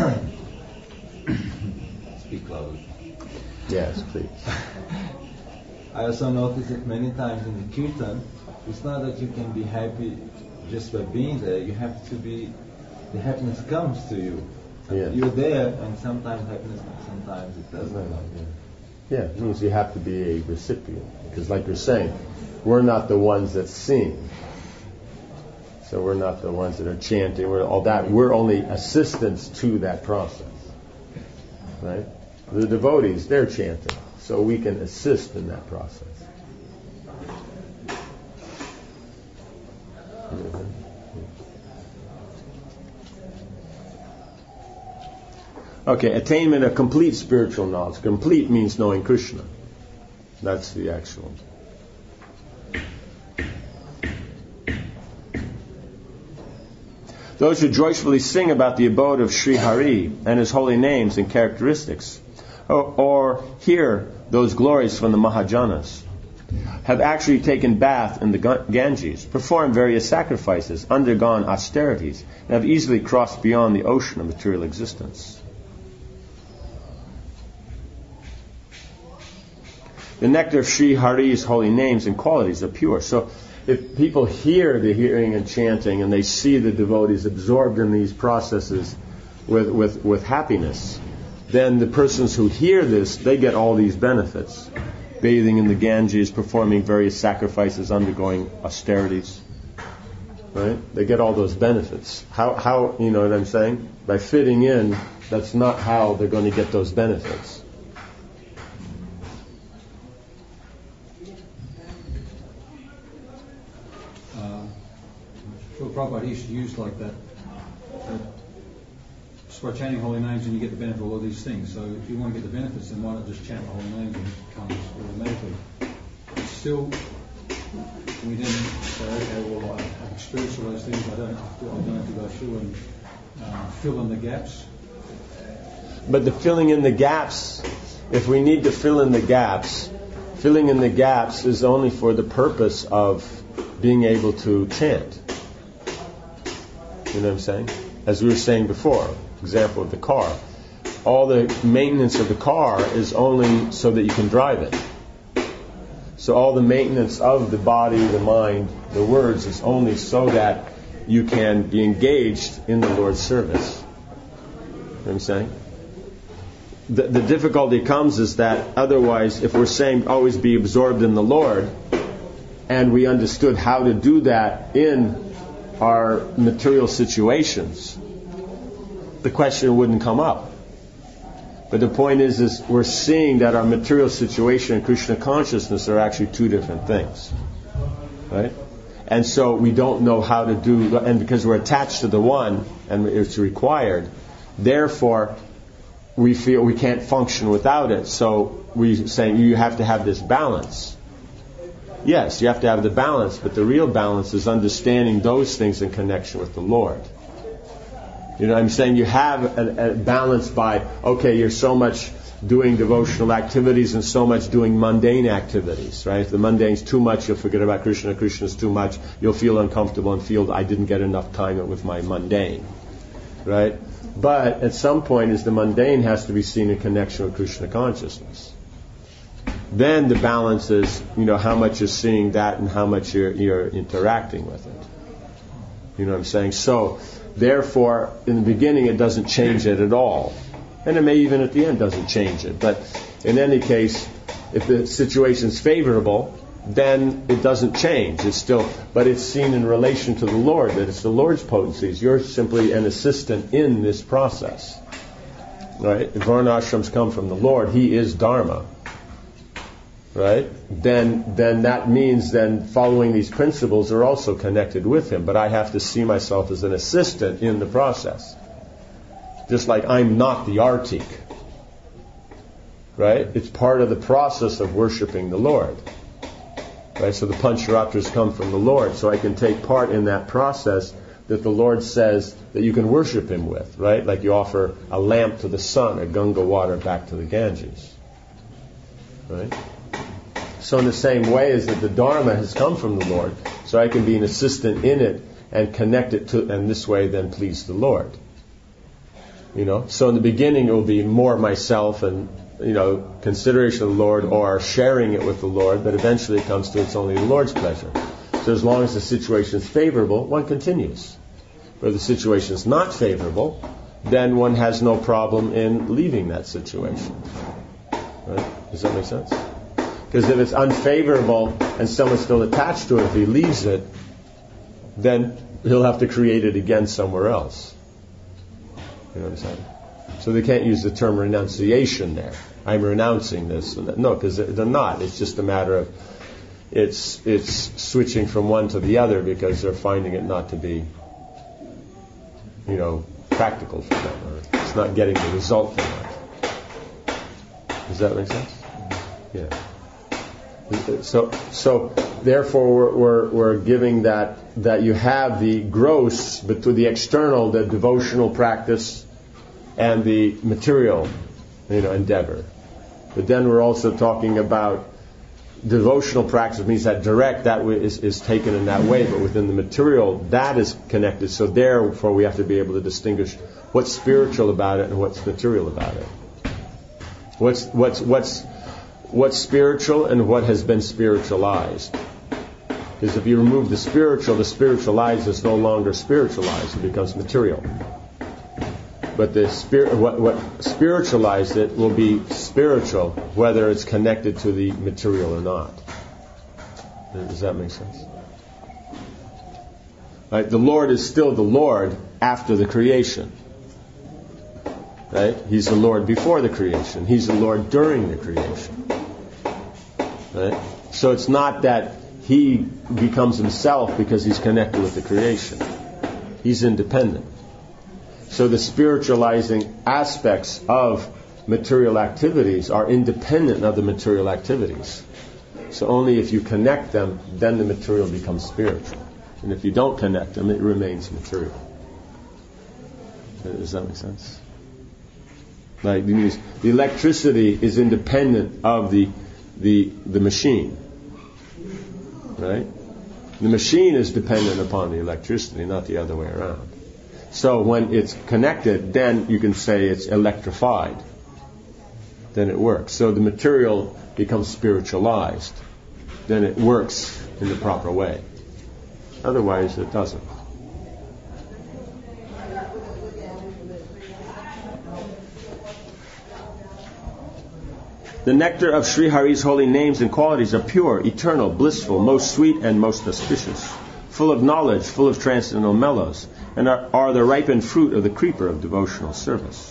speak loud. Yes, please. I also noticed that many times in the kirtan, it's not that you can be happy just by being there. You have to be, the happiness comes to you. Yeah. You're there, and sometimes happiness comes, sometimes it doesn't come. Yeah, it means you have to be a recipient. Because like you're saying, we're not the ones that sing. So we're not the ones that are chanting, we're all that. We're only assistants to that process. Right? The devotees, they're chanting. So we can assist in that process. Okay, attainment of complete spiritual knowledge. Complete means knowing Krishna. That's the actual. Those who joyfully sing about the abode of Sri Hari and his holy names and characteristics, or, or hear those glories from the Mahajanas, have actually taken bath in the Ganges, performed various sacrifices, undergone austerities, and have easily crossed beyond the ocean of material existence. The nectar of Sri Hari's holy names and qualities are pure. So if people hear the hearing and chanting and they see the devotees absorbed in these processes with, with, with happiness, then the persons who hear this, they get all these benefits. Bathing in the Ganges, performing various sacrifices, undergoing austerities. Right? They get all those benefits. How, how, you know what I'm saying? By fitting in, that's not how they're going to get those benefits. So Prabhupada, he used to use like that, that just by chanting holy names and you get the benefit of all these things. So if you want to get the benefits, then why not just chant the holy names and it comes automatically? But still, we then say, okay, well, I, I've experienced all those things. I don't have to, I don't have to go through and uh, fill in the gaps. But the filling in the gaps, if we need to fill in the gaps, filling in the gaps is only for the purpose of being able to chant. You know what I'm saying? As we were saying before, example of the car. All the maintenance of the car is only so that you can drive it. So all the maintenance of the body, the mind, the words is only so that you can be engaged in the Lord's service. You know what I'm saying? The, the difficulty comes is that otherwise, if we're saying always be absorbed in the Lord, and we understood how to do that in our material situations, the question wouldn't come up. But the point is, is we're seeing that our material situation and Krishna consciousness are actually two different things. Right? And so we don't know how to do, and because we're attached to the one, and it's required, therefore we feel we can't function without it. So we're saying you have to have this balance. Yes, you have to have the balance, but the real balance is understanding those things in connection with the Lord. You know, I'm saying you have a, a balance by, okay, you're so much doing devotional activities and so much doing mundane activities, right? If the mundane's too much, you'll forget about Krishna. Krishna's too much, you'll feel uncomfortable and feel I didn't get enough time with my mundane, right? But at some point, is the mundane has to be seen in connection with Krishna consciousness. Then the balance is, you know, how much you're seeing that and how much you're, you're interacting with it. You know what I'm saying? So, therefore, in the beginning, it doesn't change it at all. And it may even at the end doesn't change it. But in any case, if the situation's favorable, then it doesn't change. It's still, but it's seen in relation to the Lord, that it's the Lord's potencies. You're simply an assistant in this process. Right? If varnashrams come from the Lord, He is Dharma. Right? Then then that means then following these principles are also connected with Him. But I have to see myself as an assistant in the process. Just like I'm not the artik. Right? It's part of the process of worshiping the Lord. Right? So the Pancharatras come from the Lord. So I can take part in that process that the Lord says that you can worship Him with. Right? Like you offer a lamp to the sun, a Ganga water back to the Ganges. Right? So in the same way as that the Dharma has come from the Lord, so I can be an assistant in it and connect it to, and this way then please the Lord. You know, so in the beginning it will be more myself and, you know, consideration of the Lord or sharing it with the Lord, but eventually it comes to it's only the Lord's pleasure. So as long as the situation is favorable, one continues. But if the situation is not favorable, then one has no problem in leaving that situation. Right? Does that make sense? Because if it's unfavorable and someone's still attached to it, if he leaves it, then he'll have to create it again somewhere else. You know what I'm saying? So they can't use the term renunciation there. I'm renouncing this. And that. No, because they're not. It's just a matter of it's it's switching from one to the other because they're finding it not to be, you know, practical for them. Or it's not getting the result they want. Does that make sense? Yeah. So, so therefore, we're, we're, we're giving that that you have the gross, but to the external, the devotional practice, and the material, you know, endeavor. But then we're also talking about devotional practice means that direct that is, is taken in that way, but within the material that is connected. So therefore, we have to be able to distinguish what's spiritual about it and what's material about it. What's what's what's What's spiritual and what has been spiritualized. Because if you remove the spiritual, the spiritualized is no longer spiritualized. It becomes material. But the spirit, what, what spiritualized it will be spiritual, whether it's connected to the material or not. Does that make sense? Right? The Lord is still the Lord after the creation. Right? He's the Lord before the creation. He's the Lord during the creation. Right? So it's not that He becomes Himself because He's connected with the creation. He's independent. So the spiritualizing aspects of material activities are independent of the material activities. So only if you connect them, then the material becomes spiritual. And if you don't connect them, it remains material. Does that make sense? Like the electricity is independent of the the the machine, right? The machine is dependent upon the electricity, not the other way around. So when it's connected, then you can say it's electrified. Then it works. So the material becomes spiritualized. Then it works in the proper way. Otherwise, it doesn't. The nectar of Sri Hari's holy names and qualities are pure, eternal, blissful, most sweet, and most auspicious. full of knowledge, full of transcendental mellows, and are, are the ripened fruit of the creeper of devotional service.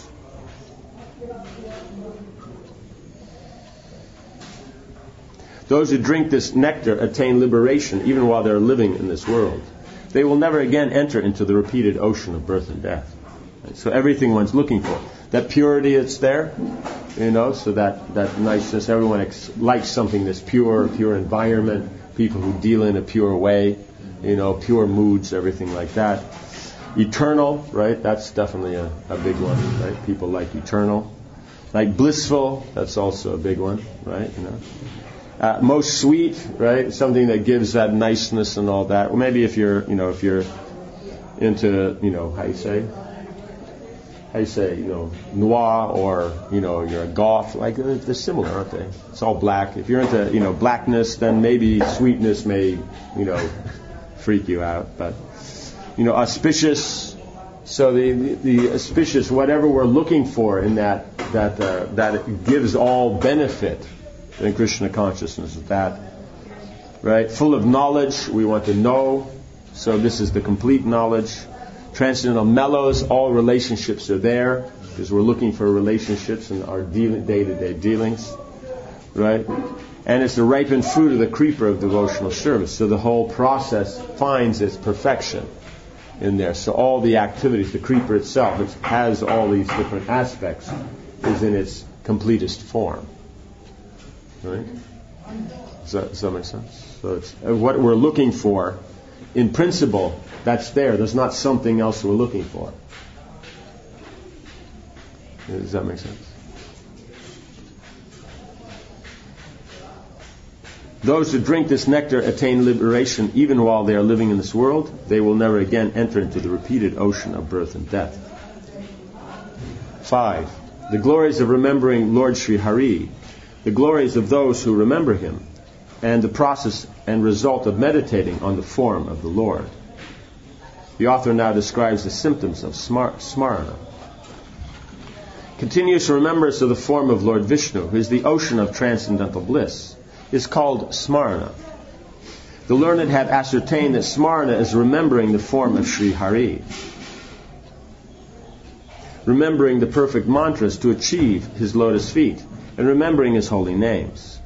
Those who drink this nectar attain liberation even while they're living in this world. They will never again enter into the repeated ocean of birth and death. So everything one's looking for, that purity that's there, you know, so that, that niceness, everyone ex- likes something that's pure, pure environment, people who deal in a pure way, you know, pure moods, everything like that. Eternal, right, that's definitely a, a big one, right? People like eternal. Like blissful, that's also a big one, right, you know. Uh, most sweet, right, something that gives that niceness and all that. Well, maybe if you're, you know, if you're into, you know, how you say, how you say, you know, noir, or, you know, you're a goth, like, they're similar, aren't they? It's all black. If you're into, you know, blackness, then maybe sweetness may, you know, freak you out. But, you know, auspicious, so the, the, the auspicious, whatever we're looking for in that, that, uh, that it gives all benefit in Krishna consciousness, is that, right? Full of knowledge, we want to know, so this is the complete knowledge. Transcendental mellows, all relationships are there, because we're looking for relationships in our deal- day-to-day dealings, right? And it's the ripened fruit of the creeper of devotional service, so the whole process finds its perfection in there. So all the activities, the creeper itself, which has all these different aspects, is in its completest form. Right? Does that, does that make sense? So it's uh, what we're looking for, in principle, that's there. There's not something else we're looking for. Does that make sense? Those who drink this nectar attain liberation even while they are living in this world. They will never again enter into the repeated ocean of birth and death. Five. The glories of remembering Lord Sri Hari, the glories of those who remember him, and the process and result of meditating on the form of the Lord. The author now describes the symptoms of smar- smarana. Continuous remembrance of the form of Lord Vishnu, who is the ocean of transcendental bliss, is called smarana. The learned have ascertained that smarana is remembering the form of Sri Hari, remembering the perfect mantras to achieve his lotus feet, and remembering his holy names.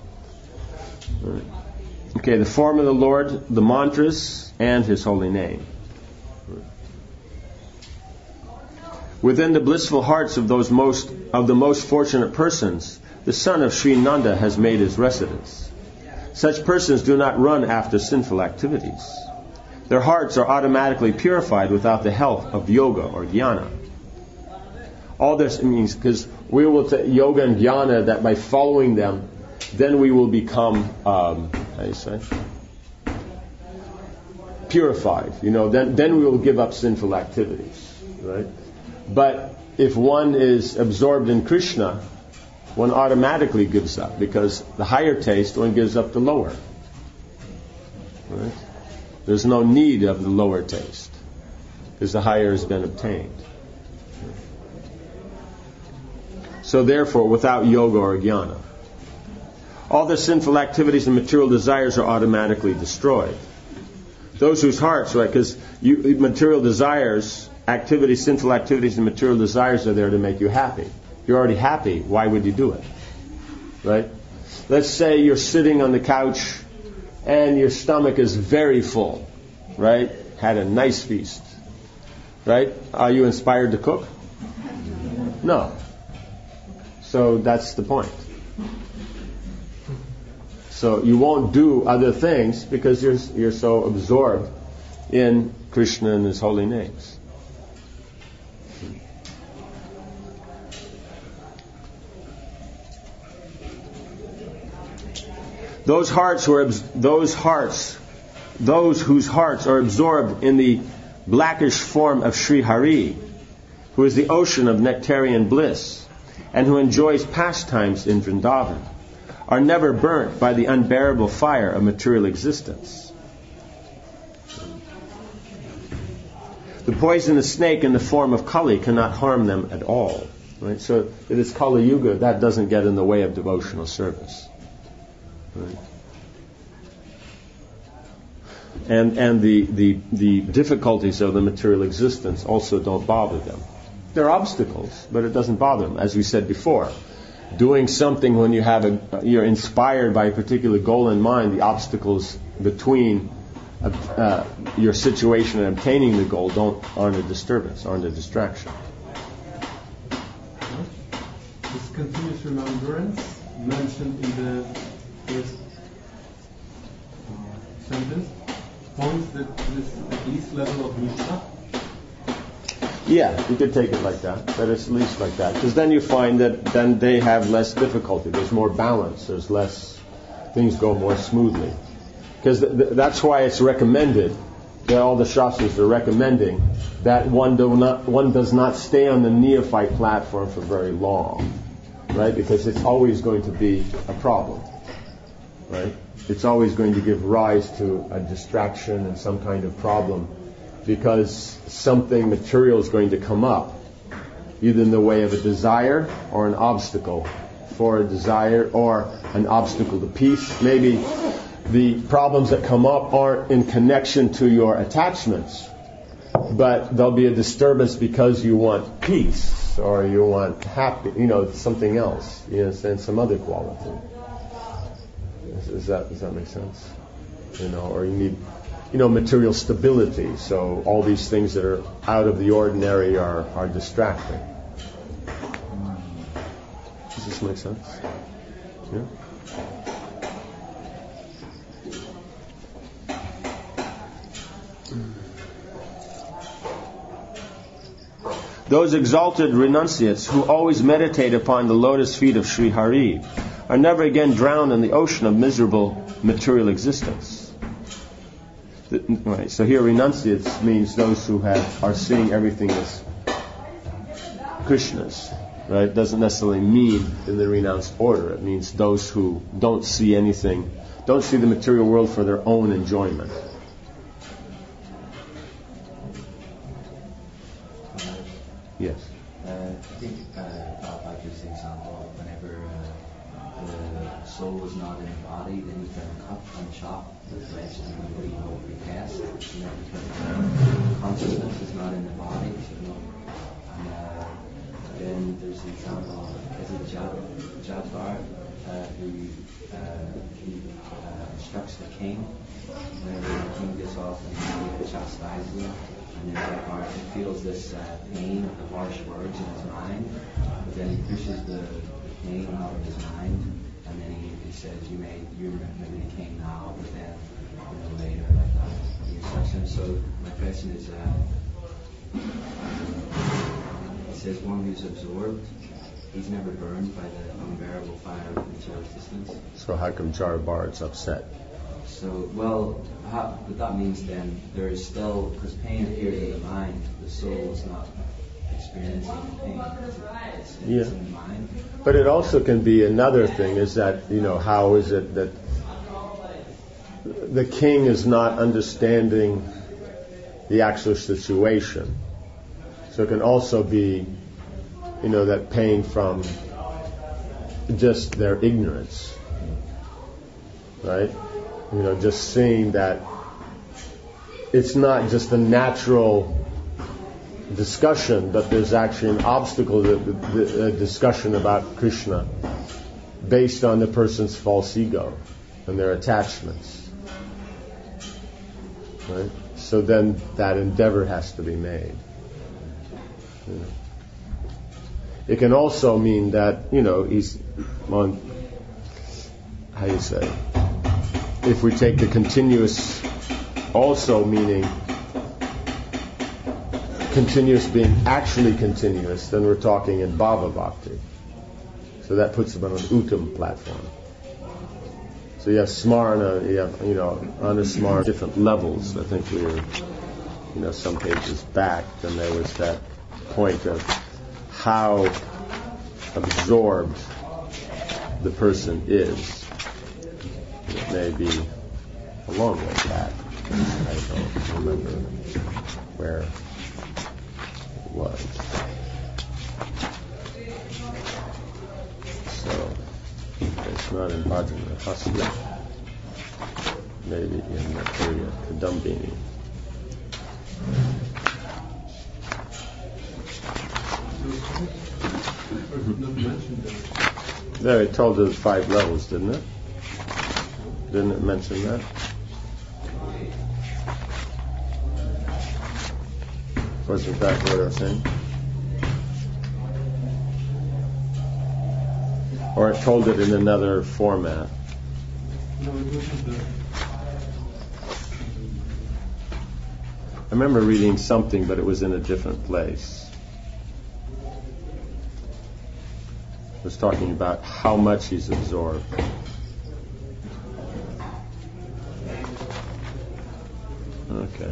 Okay, the form of the Lord, the mantras, and his holy name. Within the blissful hearts of those most of the most fortunate persons, the son of Sri Nanda has made his residence. Such persons do not run after sinful activities. Their hearts are automatically purified without the help of yoga or jnana. All this means, because we will take yoga and jnana, that by following them, then we will become, um, how do you say, purified. You know, then then we will give up sinful activities, right? But if one is absorbed in Krishna, one automatically gives up, because the higher taste, one gives up the lower. Right? There's no need of the lower taste, because the higher has been obtained. So therefore, without yoga or jnana, all the sinful activities and material desires are automatically destroyed. Those whose hearts, right, because material desires, activities, sinful activities and material desires are there to make you happy. You're already happy, why would you do it? Right? Let's say you're sitting on the couch and your stomach is very full, right? Had a nice feast, right? Are you inspired to cook? No. So that's the point. So you won't do other things because you're you're so absorbed in Krishna and his holy names. Those hearts who are those hearts, those whose hearts are absorbed in the blackish form of Sri Hari, who is the ocean of nectarian bliss, and who enjoys pastimes in Vrindavan, are never burnt by the unbearable fire of material existence. The poisonous snake in the form of Kali cannot harm them at all. Right? So it is Kali Yuga, that doesn't get in the way of devotional service. Right. And and the, the, the difficulties of the material existence also don't bother them. They're obstacles, but it doesn't bother them. As we said before, doing something when you have a, you're inspired by a particular goal in mind, the obstacles between uh, uh, your situation and obtaining the goal don't aren't a disturbance, aren't a distraction. This continuous remembrance mentioned in the first uh, sentence points that this at least level of Mishnah. Yeah, you could take it like that, that it's at least like that. Because then you find that then they have less difficulty. There's more balance. There's less, things go more smoothly. Because th- th- that's why it's recommended, that all the Shastras are recommending, that one, do not, one does not stay on the neophyte platform for very long. Right? Because it's always going to be a problem. Right? It's always going to give rise to a distraction and some kind of problem. Because something material is going to come up, either in the way of a desire or an obstacle for a desire, or an obstacle to peace. Maybe the problems that come up aren't in connection to your attachments, but there'll be a disturbance because you want peace, or you want happy, you know, something else, you understand, some other quality. Is, is that, does that make sense? You know, or you need, you know, material stability. So all these things that are out of the ordinary are, are distracting. Does this make sense? Yeah? Those exalted renunciates who always meditate upon the lotus feet of Sri Hari are never again drowned in the ocean of miserable material existence. Right. So here, renunciates means those who have are seeing everything as Krishna's. Right. Doesn't necessarily mean in the renounced order. It means those who don't see anything, don't see the material world for their own enjoyment. Yes. Uh, I think uh, Prabhupada gives the example of whenever uh, the soul is not in the body, then you can cut and chop the flesh and you will be cast. You know, because uh, consciousness is not in the body. You know, and uh, then there's the example of is it Jab, Jabbar uh, who uh, he uh, instructs the king whenever the king gets off and he chastises him. And then Jabbar feels this uh, pain of the harsh words in his mind, but then he pushes the, the pain out of his mind, and then he, he says, "You may, you maybe the king now, but then you know, later, like that." He instructs him. So my question is, uh, he says, one who's absorbed, he's never burned by the unbearable fire of material existence. So how come Jabbar is upset? So, well, how, but that means then there is still, because pain appears in the mind, the soul is not experiencing pain. It's, it's yeah. in the mind. But it also can be another thing, is that, you know, how is it that the king is not understanding the actual situation? So it can also be, you know, that pain from just their ignorance, right? You know, just seeing that it's not just a natural discussion, but there's actually an obstacle to the, a discussion about Krishna based on the person's false ego and their attachments. Right? So then that endeavor has to be made. You know. It can also mean that, you know, he's on, how do you say, if we take the continuous also meaning continuous being actually continuous, then we're talking in Bhava Bhakti. So that puts them on an Uttam platform. So you have Smarana, you have, you know, Anusmarana, different levels. I think we were, you know, some pages back, and there was that point of how absorbed the person is. It may be a long way back. I don't remember where it was. So, it's not in Bhajana Hasta. maybe in that area, Kadambini. There, it told us five levels, didn't it? Didn't it mention that? Wasn't that what I was saying? Or it told it in another format? No, it wasn't the... I remember reading something, but it was in a different place. It was talking about how much he's absorbed. Okay.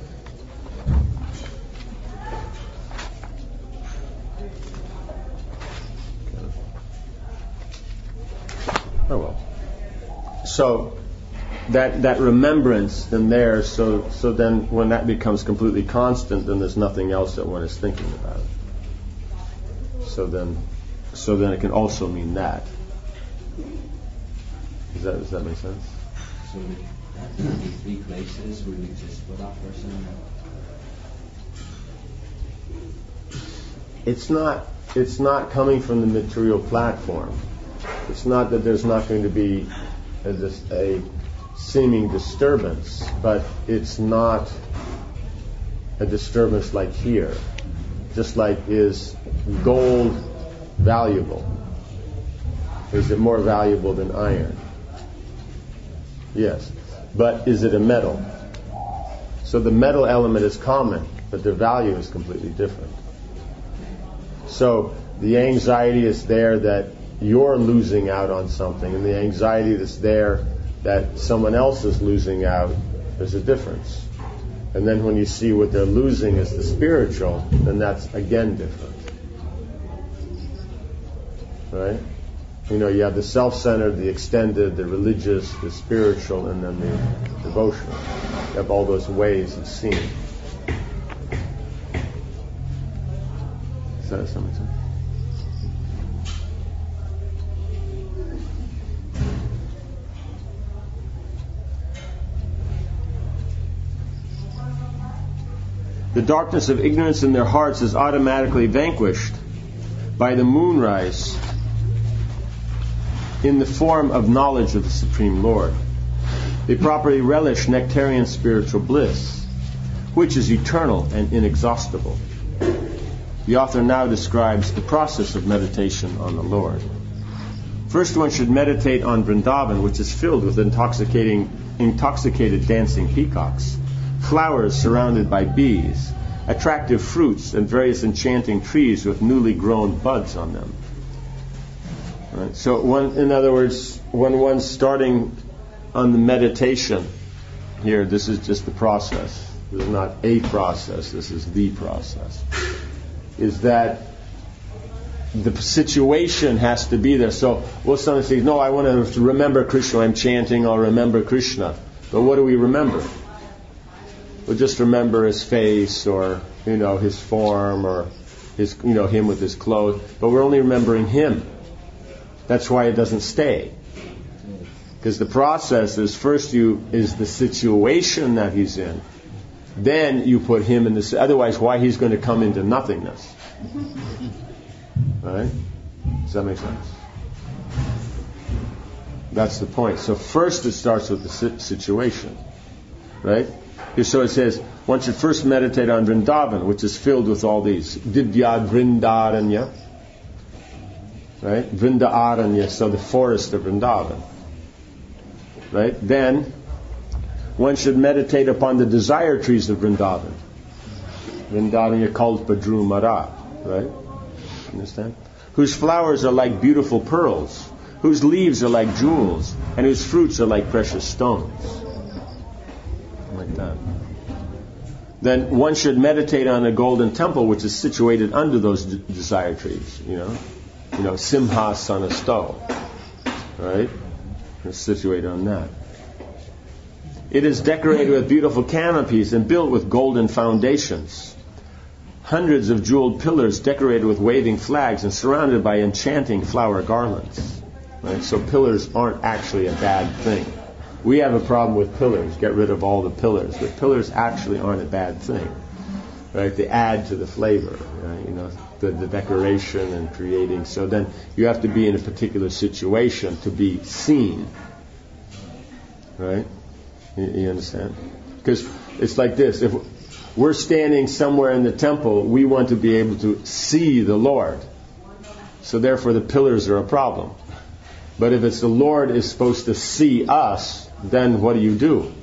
Oh well. So that that remembrance then there, so so then when that becomes completely constant, then there's nothing else that one is thinking about. So then so then it can also mean that. Does that does that make sense? So the, the three places will exist for that person. It's not it's not coming from the material platform. It's not that there's not going to be a, a seeming disturbance, but it's not a disturbance like here. Just like, is gold valuable? Is it more valuable than iron? Yes. But is it a metal? So the metal element is common, but the value is completely different. So the anxiety is there that you're losing out on something, and the anxiety that's there that someone else is losing out, there's a difference. And then when you see what they're losing is the spiritual, then that's again different. Right? You know, you have the self-centered, the extended, the religious, the spiritual, and then the devotional. You have all those ways of seeing. Does that have something to say? The darkness of ignorance in their hearts is automatically vanquished by the moonrise in the form of knowledge of the Supreme Lord. They properly relish nectarian spiritual bliss, which is eternal and inexhaustible. The author now describes the process of meditation on the Lord. First, one should meditate on Vrindavan, which is filled with intoxicating, intoxicated dancing peacocks, flowers surrounded by bees, attractive fruits, and various enchanting trees with newly grown buds on them. Right? So, one, in other words, when one's starting on the meditation, here, this is just the process. This is not a process, this is the process. Is that the situation has to be there. So, well, someone says, no, I want to remember Krishna, I'm chanting, I'll remember Krishna. But what do we remember? We'll just remember his face, or, you know, his form, or his, you know, him with his clothes. But we're only remembering him. That's why it doesn't stay. Because the process is, first you is the situation that he's in. Then you put him in this. Otherwise, why he's going to come into nothingness? Right? Does that make sense? That's the point. So first it starts with the situation. Right? So it says, one should first meditate on Vrindavan, which is filled with all these. Divya Vrindaranya. Right? Vrindaranya, so the forest of Vrindavan. Right? Then, one should meditate upon the desire trees of Vrindavan. Vrindaranya Kalpa Dhru Mara. Right? Understand? Whose flowers are like beautiful pearls, whose leaves are like jewels, and whose fruits are like precious stones. Like that. Then one should meditate on a golden temple which is situated under those d- desire trees. You know, you know, Simhasana Sto, right? It's situated on that. It is decorated with beautiful canopies and built with golden foundations. Hundreds of jeweled pillars decorated with waving flags and surrounded by enchanting flower garlands. Right? So pillars aren't actually a bad thing. We have a problem with pillars. Get rid of all the pillars. But pillars actually aren't a bad thing, right? They add to the flavor, right? You know, the, the decoration and creating. So then you have to be in a particular situation to be seen, right? You, you understand? Because it's like this. If we're standing somewhere in the temple, we want to be able to see the Lord. So therefore the pillars are a problem. But if it's the Lord is supposed to see us, then what do you do?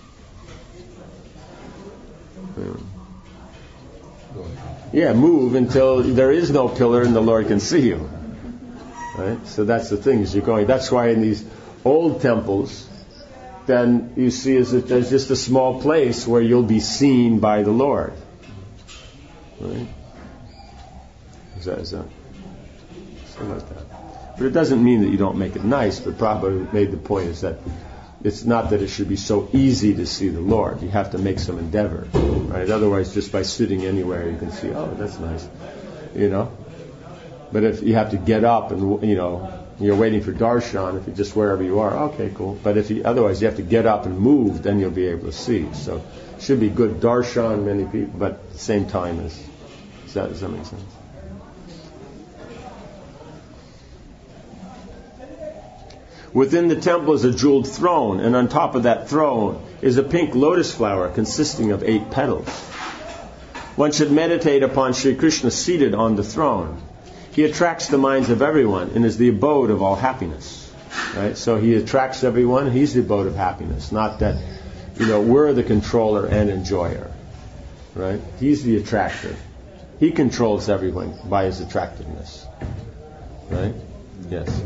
Yeah, move until there is no pillar and the Lord can see you. Right? So that's the thing, is you're going. That's why in these old temples, then you see is that there's just a small place where you'll be seen by the Lord. Right? Is that, is that something like that? But it doesn't mean that you don't make it nice, but Prabhupada made the point is that it's not that it should be so easy to see the Lord. You have to make some endeavor, right? Otherwise, just by sitting anywhere, you can see, oh, that's nice, you know. But if you have to get up and, you know, you're waiting for darshan, if you're just wherever you are, okay, cool. But if you, otherwise, you have to get up and move, then you'll be able to see. So it should be good darshan, many people, but at the same time as, does that, does that make sense? Within the temple is a jeweled throne, and on top of that throne is a pink lotus flower consisting of eight petals. One should meditate upon Sri Krishna seated on the throne. He attracts the minds of everyone and is the abode of all happiness. Right? So he attracts everyone, he's the abode of happiness. Not that, you know, we're the controller and enjoyer. Right? He's the attractor. He controls everyone by his attractiveness. Right? Yes.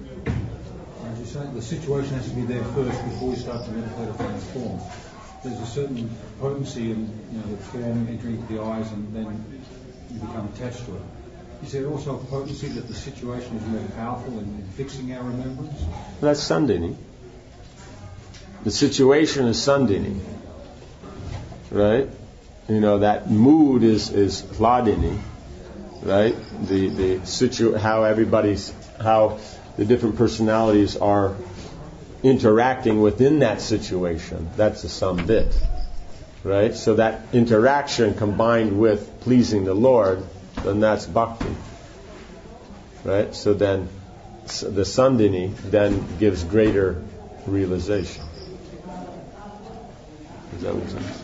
The situation has to be there first before you start to meditate upon the form. There's a certain potency in, you know, the form entering the eyes, and then you become attached to it. Is there also a potency that the situation is more powerful in, in fixing our remembrance? That's Sandhini. The situation is Sandhini, right? You know, that mood is is Hladini, right? The the situ how everybody's how the different personalities are interacting within that situation. That's the sambit, right? So that interaction combined with pleasing the Lord, then that's bhakti, right? So then the sandhini then gives greater realization. Does that make sense?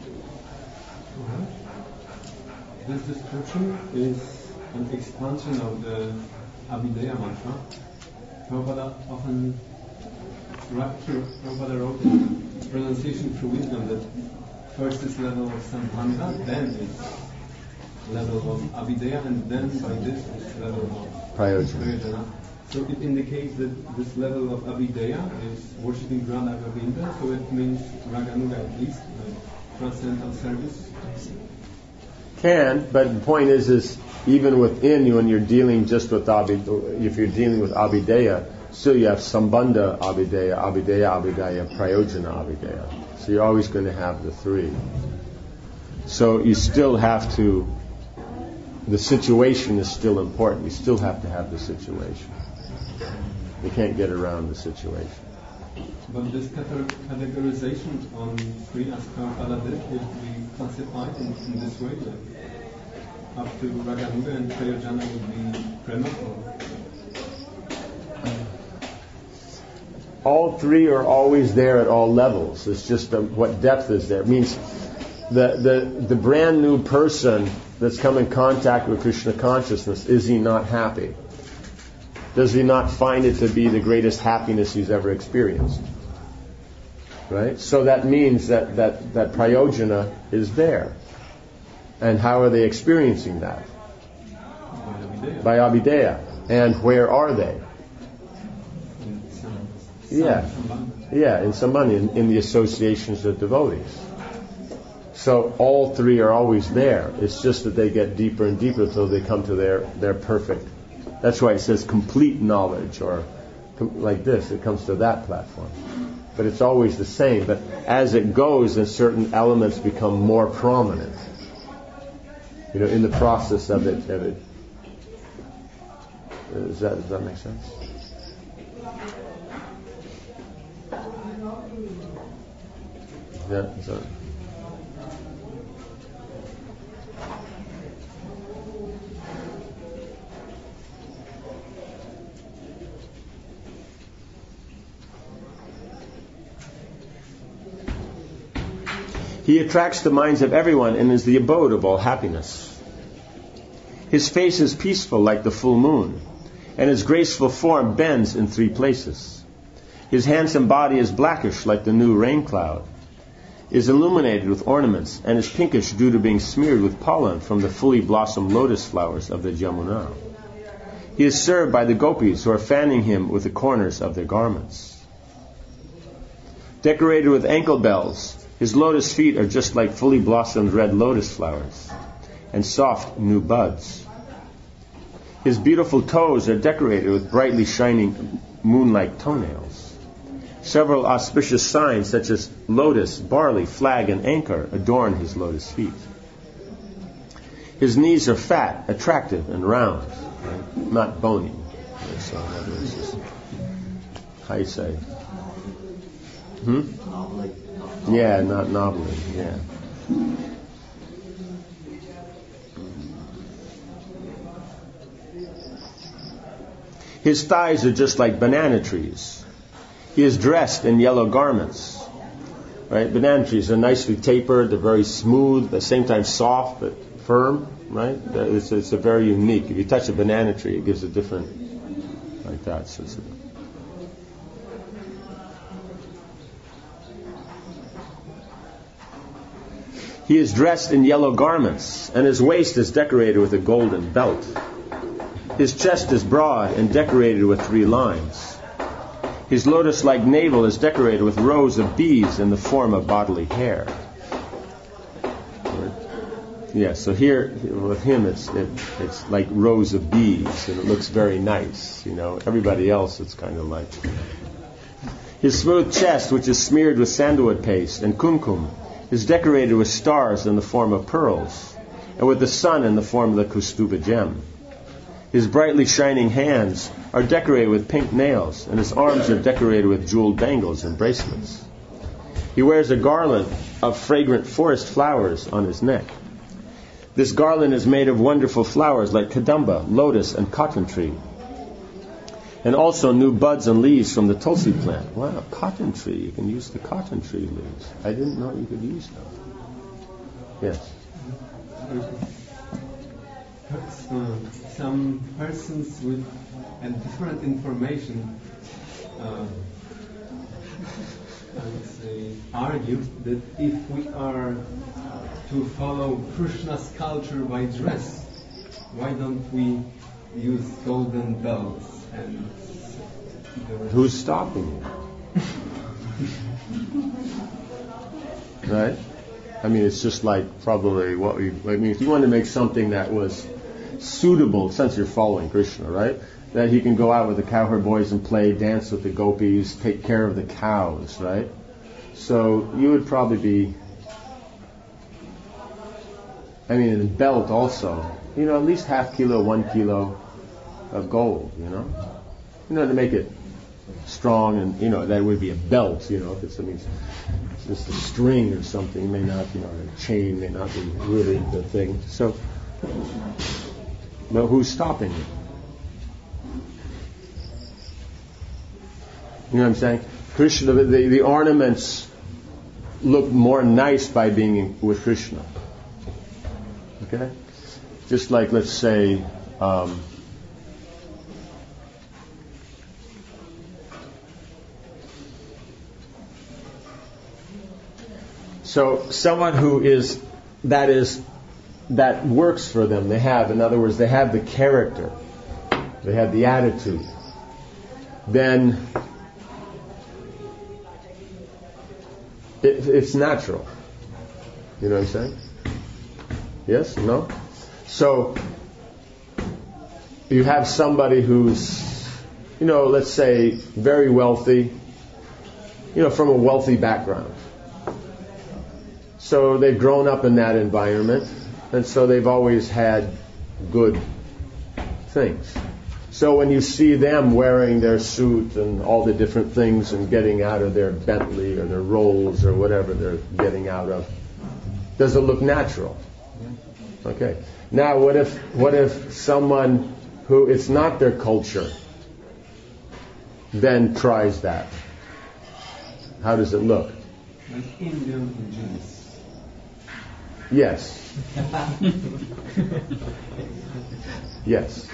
This description is an expansion of the Abhideya mantra. Prabhupada often Prabhupada wrote in Pronunciation Through Wisdom that first is level of Sambandha, then is level of Abhideya, and then by this is level of Prayojana. So it indicates that this level of Abhideya is worshipping Radha Govinda, so it means Raganuga at least, like transcendental service. Can, but the point is, is even within you, when you're dealing just with Abhideya, if you're dealing with Abhideya, still you have Sambandha Abhideya, Abhideya Abhideya, Prayojana Abhideya. So you're always going to have the three. So you still have to, the situation is still important. You still have to have the situation. You can't get around the situation. But this categorization on three as Prabhupada did, if we classify in, in this way, like up to Raganuga and Prayojana would be Prema, or? All three are always there at all levels. It's just a, what depth is there. It means the, the, the brand new person that's come in contact with Krishna consciousness, is he not happy? Does he not find it to be the greatest happiness he's ever experienced? Right? So that means that, that, that Prayojana is there. And how are they experiencing that? By Abhideya. And where are they? Yeah, yeah, in Sambandha, in, in the associations of devotees. So all three are always there. It's just that they get deeper and deeper until they come to their, their perfect. That's why it says complete knowledge, or com- like this, it comes to that platform. But it's always the same. But as it goes, then certain elements become more prominent. You know, in the process of it. Of it. Does that, does that make sense? Yeah, so. He attracts the minds of everyone and is the abode of all happiness. His face is peaceful like the full moon, and his graceful form bends in three places. His handsome body is blackish like the new rain cloud, is illuminated with ornaments, and is pinkish due to being smeared with pollen from the fully blossomed lotus flowers of the Jamuna. He is served by the gopis who are fanning him with the corners of their garments. Decorated with ankle bells, his lotus feet are just like fully blossomed red lotus flowers and soft new buds. His beautiful toes are decorated with brightly shining moon-like toenails. Several auspicious signs such as lotus, barley, flag, and anchor adorn his lotus feet. His knees are fat, attractive, and round, right? Not bony. So, how you say? Hmm? Yeah, not knobbly, yeah. His thighs are just like banana trees. He is dressed in yellow garments. Right? Banana trees are nicely tapered, they're very smooth, at the same time soft but firm, right? It's, it's a very unique. If you touch a banana tree, it gives a different, like that. So it's a, He is dressed in yellow garments, and his waist is decorated with a golden belt. His chest is broad and decorated with three lines. His lotus-like navel is decorated with rows of bees in the form of bodily hair. Yeah, so here with him it's it, it's like rows of bees, and it looks very nice. You know, everybody else it's kind of like. His smooth chest, which is smeared with sandalwood paste and kumkum, is decorated with stars in the form of pearls, and with the sun in the form of the Kaustuba gem. His brightly shining hands are decorated with pink nails, and his arms are decorated with jeweled bangles and bracelets. He wears a garland of fragrant forest flowers on his neck. This garland is made of wonderful flowers like kadamba, lotus, and cotton tree, and also new buds and leaves from the tulsi plant. Wow, cotton tree. You can use the cotton tree leaves. I didn't know you could use them. Yes. Uh, some persons with a different information, uh, I would say, argue that if we are to follow Krishna's culture by dress, why don't we use golden belts? And who's stopping you? Right? I mean, it's just like probably what we. I mean, if you want to make something that was suitable, since you're following Krishna, right? That he can go out with the cowherd boys and play, dance with the gopis, take care of the cows, right? So you would probably be. I mean, a belt also. You know, at least half kilo, one kilo of gold, you know, you know, to make it strong, and you know that would be a belt. You know, if it's, I mean, it's just a string or something, it may not, you know, a chain may not be really the thing. So, but who's stopping you? You know what I'm saying? Krishna, the, the ornaments look more nice by being with Krishna. Okay, just like let's say. Um, So someone who is, that is, that works for them, they have, in other words, they have the character, they have the attitude, then it, it's natural. You know what I'm saying? Yes? No? So you have somebody who's, you know, let's say very wealthy, you know, from a wealthy background. So they've grown up in that environment, and so they've always had good things. So when you see them wearing their suit and all the different things and getting out of their Bentley or their Rolls or whatever they're getting out of, does it look natural? Okay. Now what if what if someone who it's not their culture then tries that? How does it look? Like Indian jeans. Yes. Yes.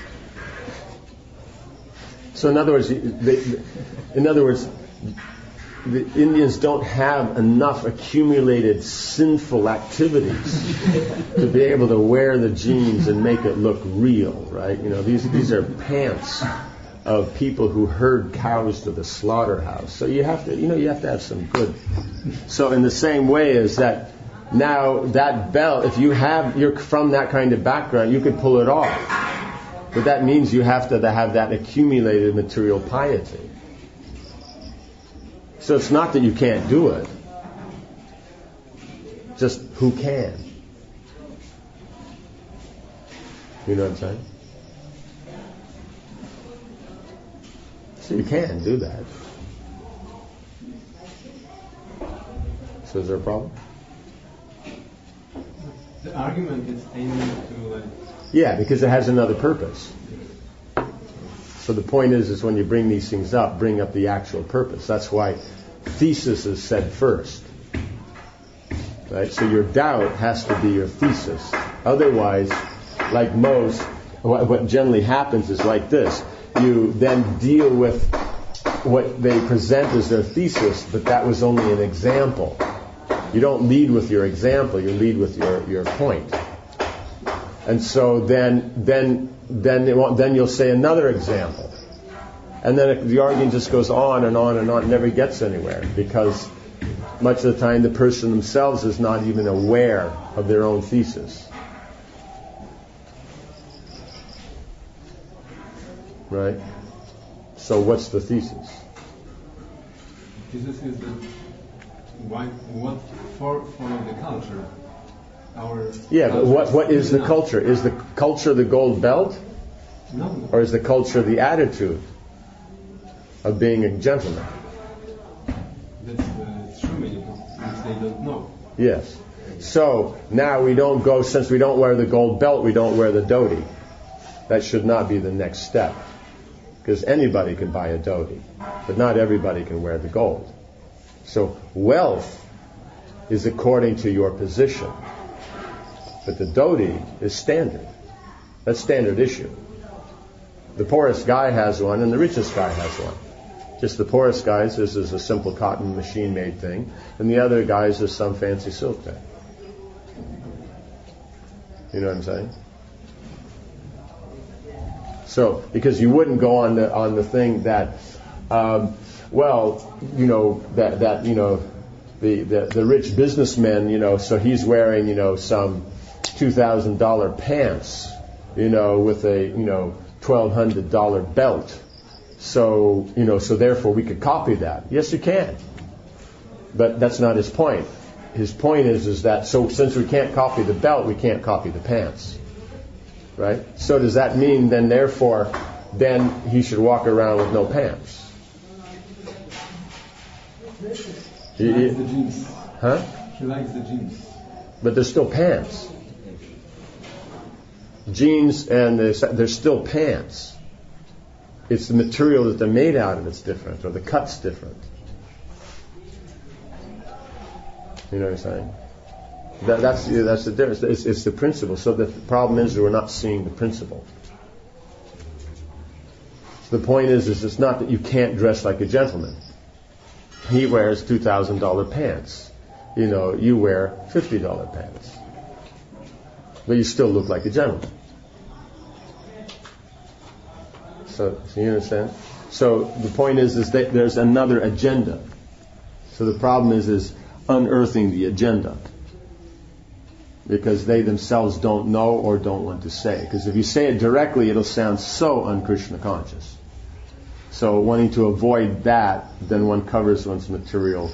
So in other words, they, in other words, the Indians don't have enough accumulated sinful activities to be able to wear the jeans and make it look real, right? You know, these these are pants of people who herd cows to the slaughterhouse. So you have to, you know, you have to have some good. So in the same way as that, now that belt, if you have, you're from that kind of background, you could pull it off. But that means you have to have that accumulated material piety. So it's not that you can't do it. Just who can? You know what I'm saying? So you can do that. So is there a problem? The argument is aiming to like. Yeah, because it has another purpose. So the point is, is when you bring these things up, bring up the actual purpose. That's why thesis is said first. Right? So your doubt has to be your thesis. Otherwise, like most, what, what generally happens is like this. You then deal with what they present as their thesis, but that was only an example. You don't lead with your example, you lead with your, your point. And so then, then, then, it won't, then you'll say another example, and then it, the argument just goes on and on and on, and never gets anywhere, because much of the time the person themselves is not even aware of their own thesis. Right? So what's the thesis? Jesus is the why, what for follow the culture. Our yeah, but what what is the culture? Is the culture the gold belt? No. Or is the culture the attitude of being a gentleman? That's the true meaning, which they don't know. Yes. So now we don't go, since we don't wear the gold belt, we don't wear the dhoti. That should not be the next step. Because anybody can buy a dhoti, but not everybody can wear the gold. So wealth is according to your position. But the dhoti is standard. That's standard issue. The poorest guy has one and the richest guy has one. Just the poorest guys, this is a simple cotton machine made thing, and the other guys is some fancy silk thing. You know what I'm saying? So, because you wouldn't go on the on the thing that, um, well, you know, that that you know, the, the the rich businessman, you know, so he's wearing, you know, some two thousand dollar pants, you know, with a you know twelve hundred dollar belt. So you know, so therefore we could copy that. Yes, you can. But that's not his point. His point is is that so since we can't copy the belt, we can't copy the pants. Right? So does that mean then therefore then he should walk around with no pants? He likes the jeans. Huh? He likes the jeans. But they're still pants. Jeans and they're still pants. It's the material that they're made out of that's different, or the cut's different. You know what I'm saying? That, that's that's the difference. It's, it's the principle. So the problem is that we're not seeing the principle. So the point is, is it's not that you can't dress like a gentleman. He wears two thousand dollar pants. You know, you wear fifty dollar pants, but you still look like a gentleman. So, so you understand? So the point is, is that there's another agenda. So the problem is, is unearthing the agenda. Because they themselves don't know or don't want to say. Because if you say it directly, it'll sound so un-Krishna conscious. So wanting to avoid that, then one covers one's material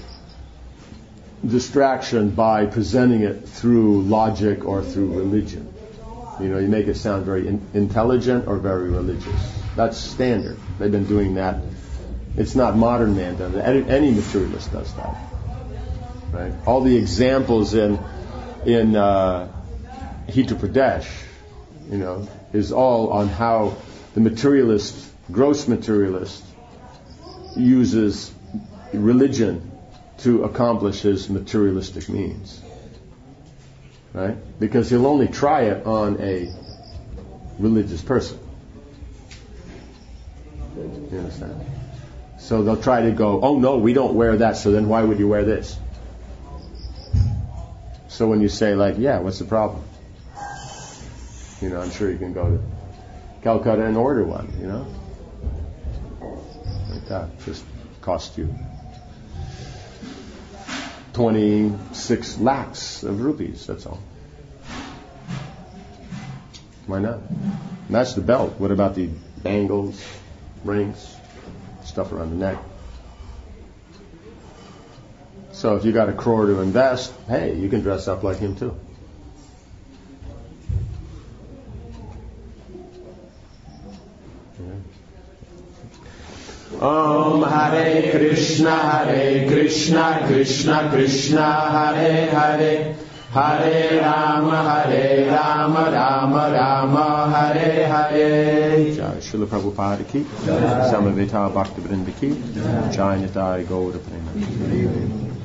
distraction by presenting it through logic or through religion. You know, you make it sound very in- intelligent or very religious. That's standard. They've been doing that. It's not modern man does it. Any, any materialist does that. Right? All the examples in in uh, Hita Pradesh, you know, is all on how the materialist, gross materialist, uses religion to accomplish his materialistic means. Right? Because he'll only try it on a religious person. You understand? So they'll try to go, oh no, we don't wear that, so then why would you wear this? So when you say like, yeah, what's the problem? You know, I'm sure you can go to Calcutta and order one, you know? Like that. Just cost you twenty-six lakhs of rupees, that's all. Why not? And that's the belt. What about the bangles, rings, stuff around the neck? So if you got a crore to invest, hey, you can dress up like him too. Om Hare Krishna, Hare Krishna, Krishna Krishna, Hare Hare, Hare Rama, Hare Rama, Rama Rama, Hare Hare. Jai Srila Prabhupada ki, Samaveta Bhaktivinoda ki, Jai Nitai Gaura Prema.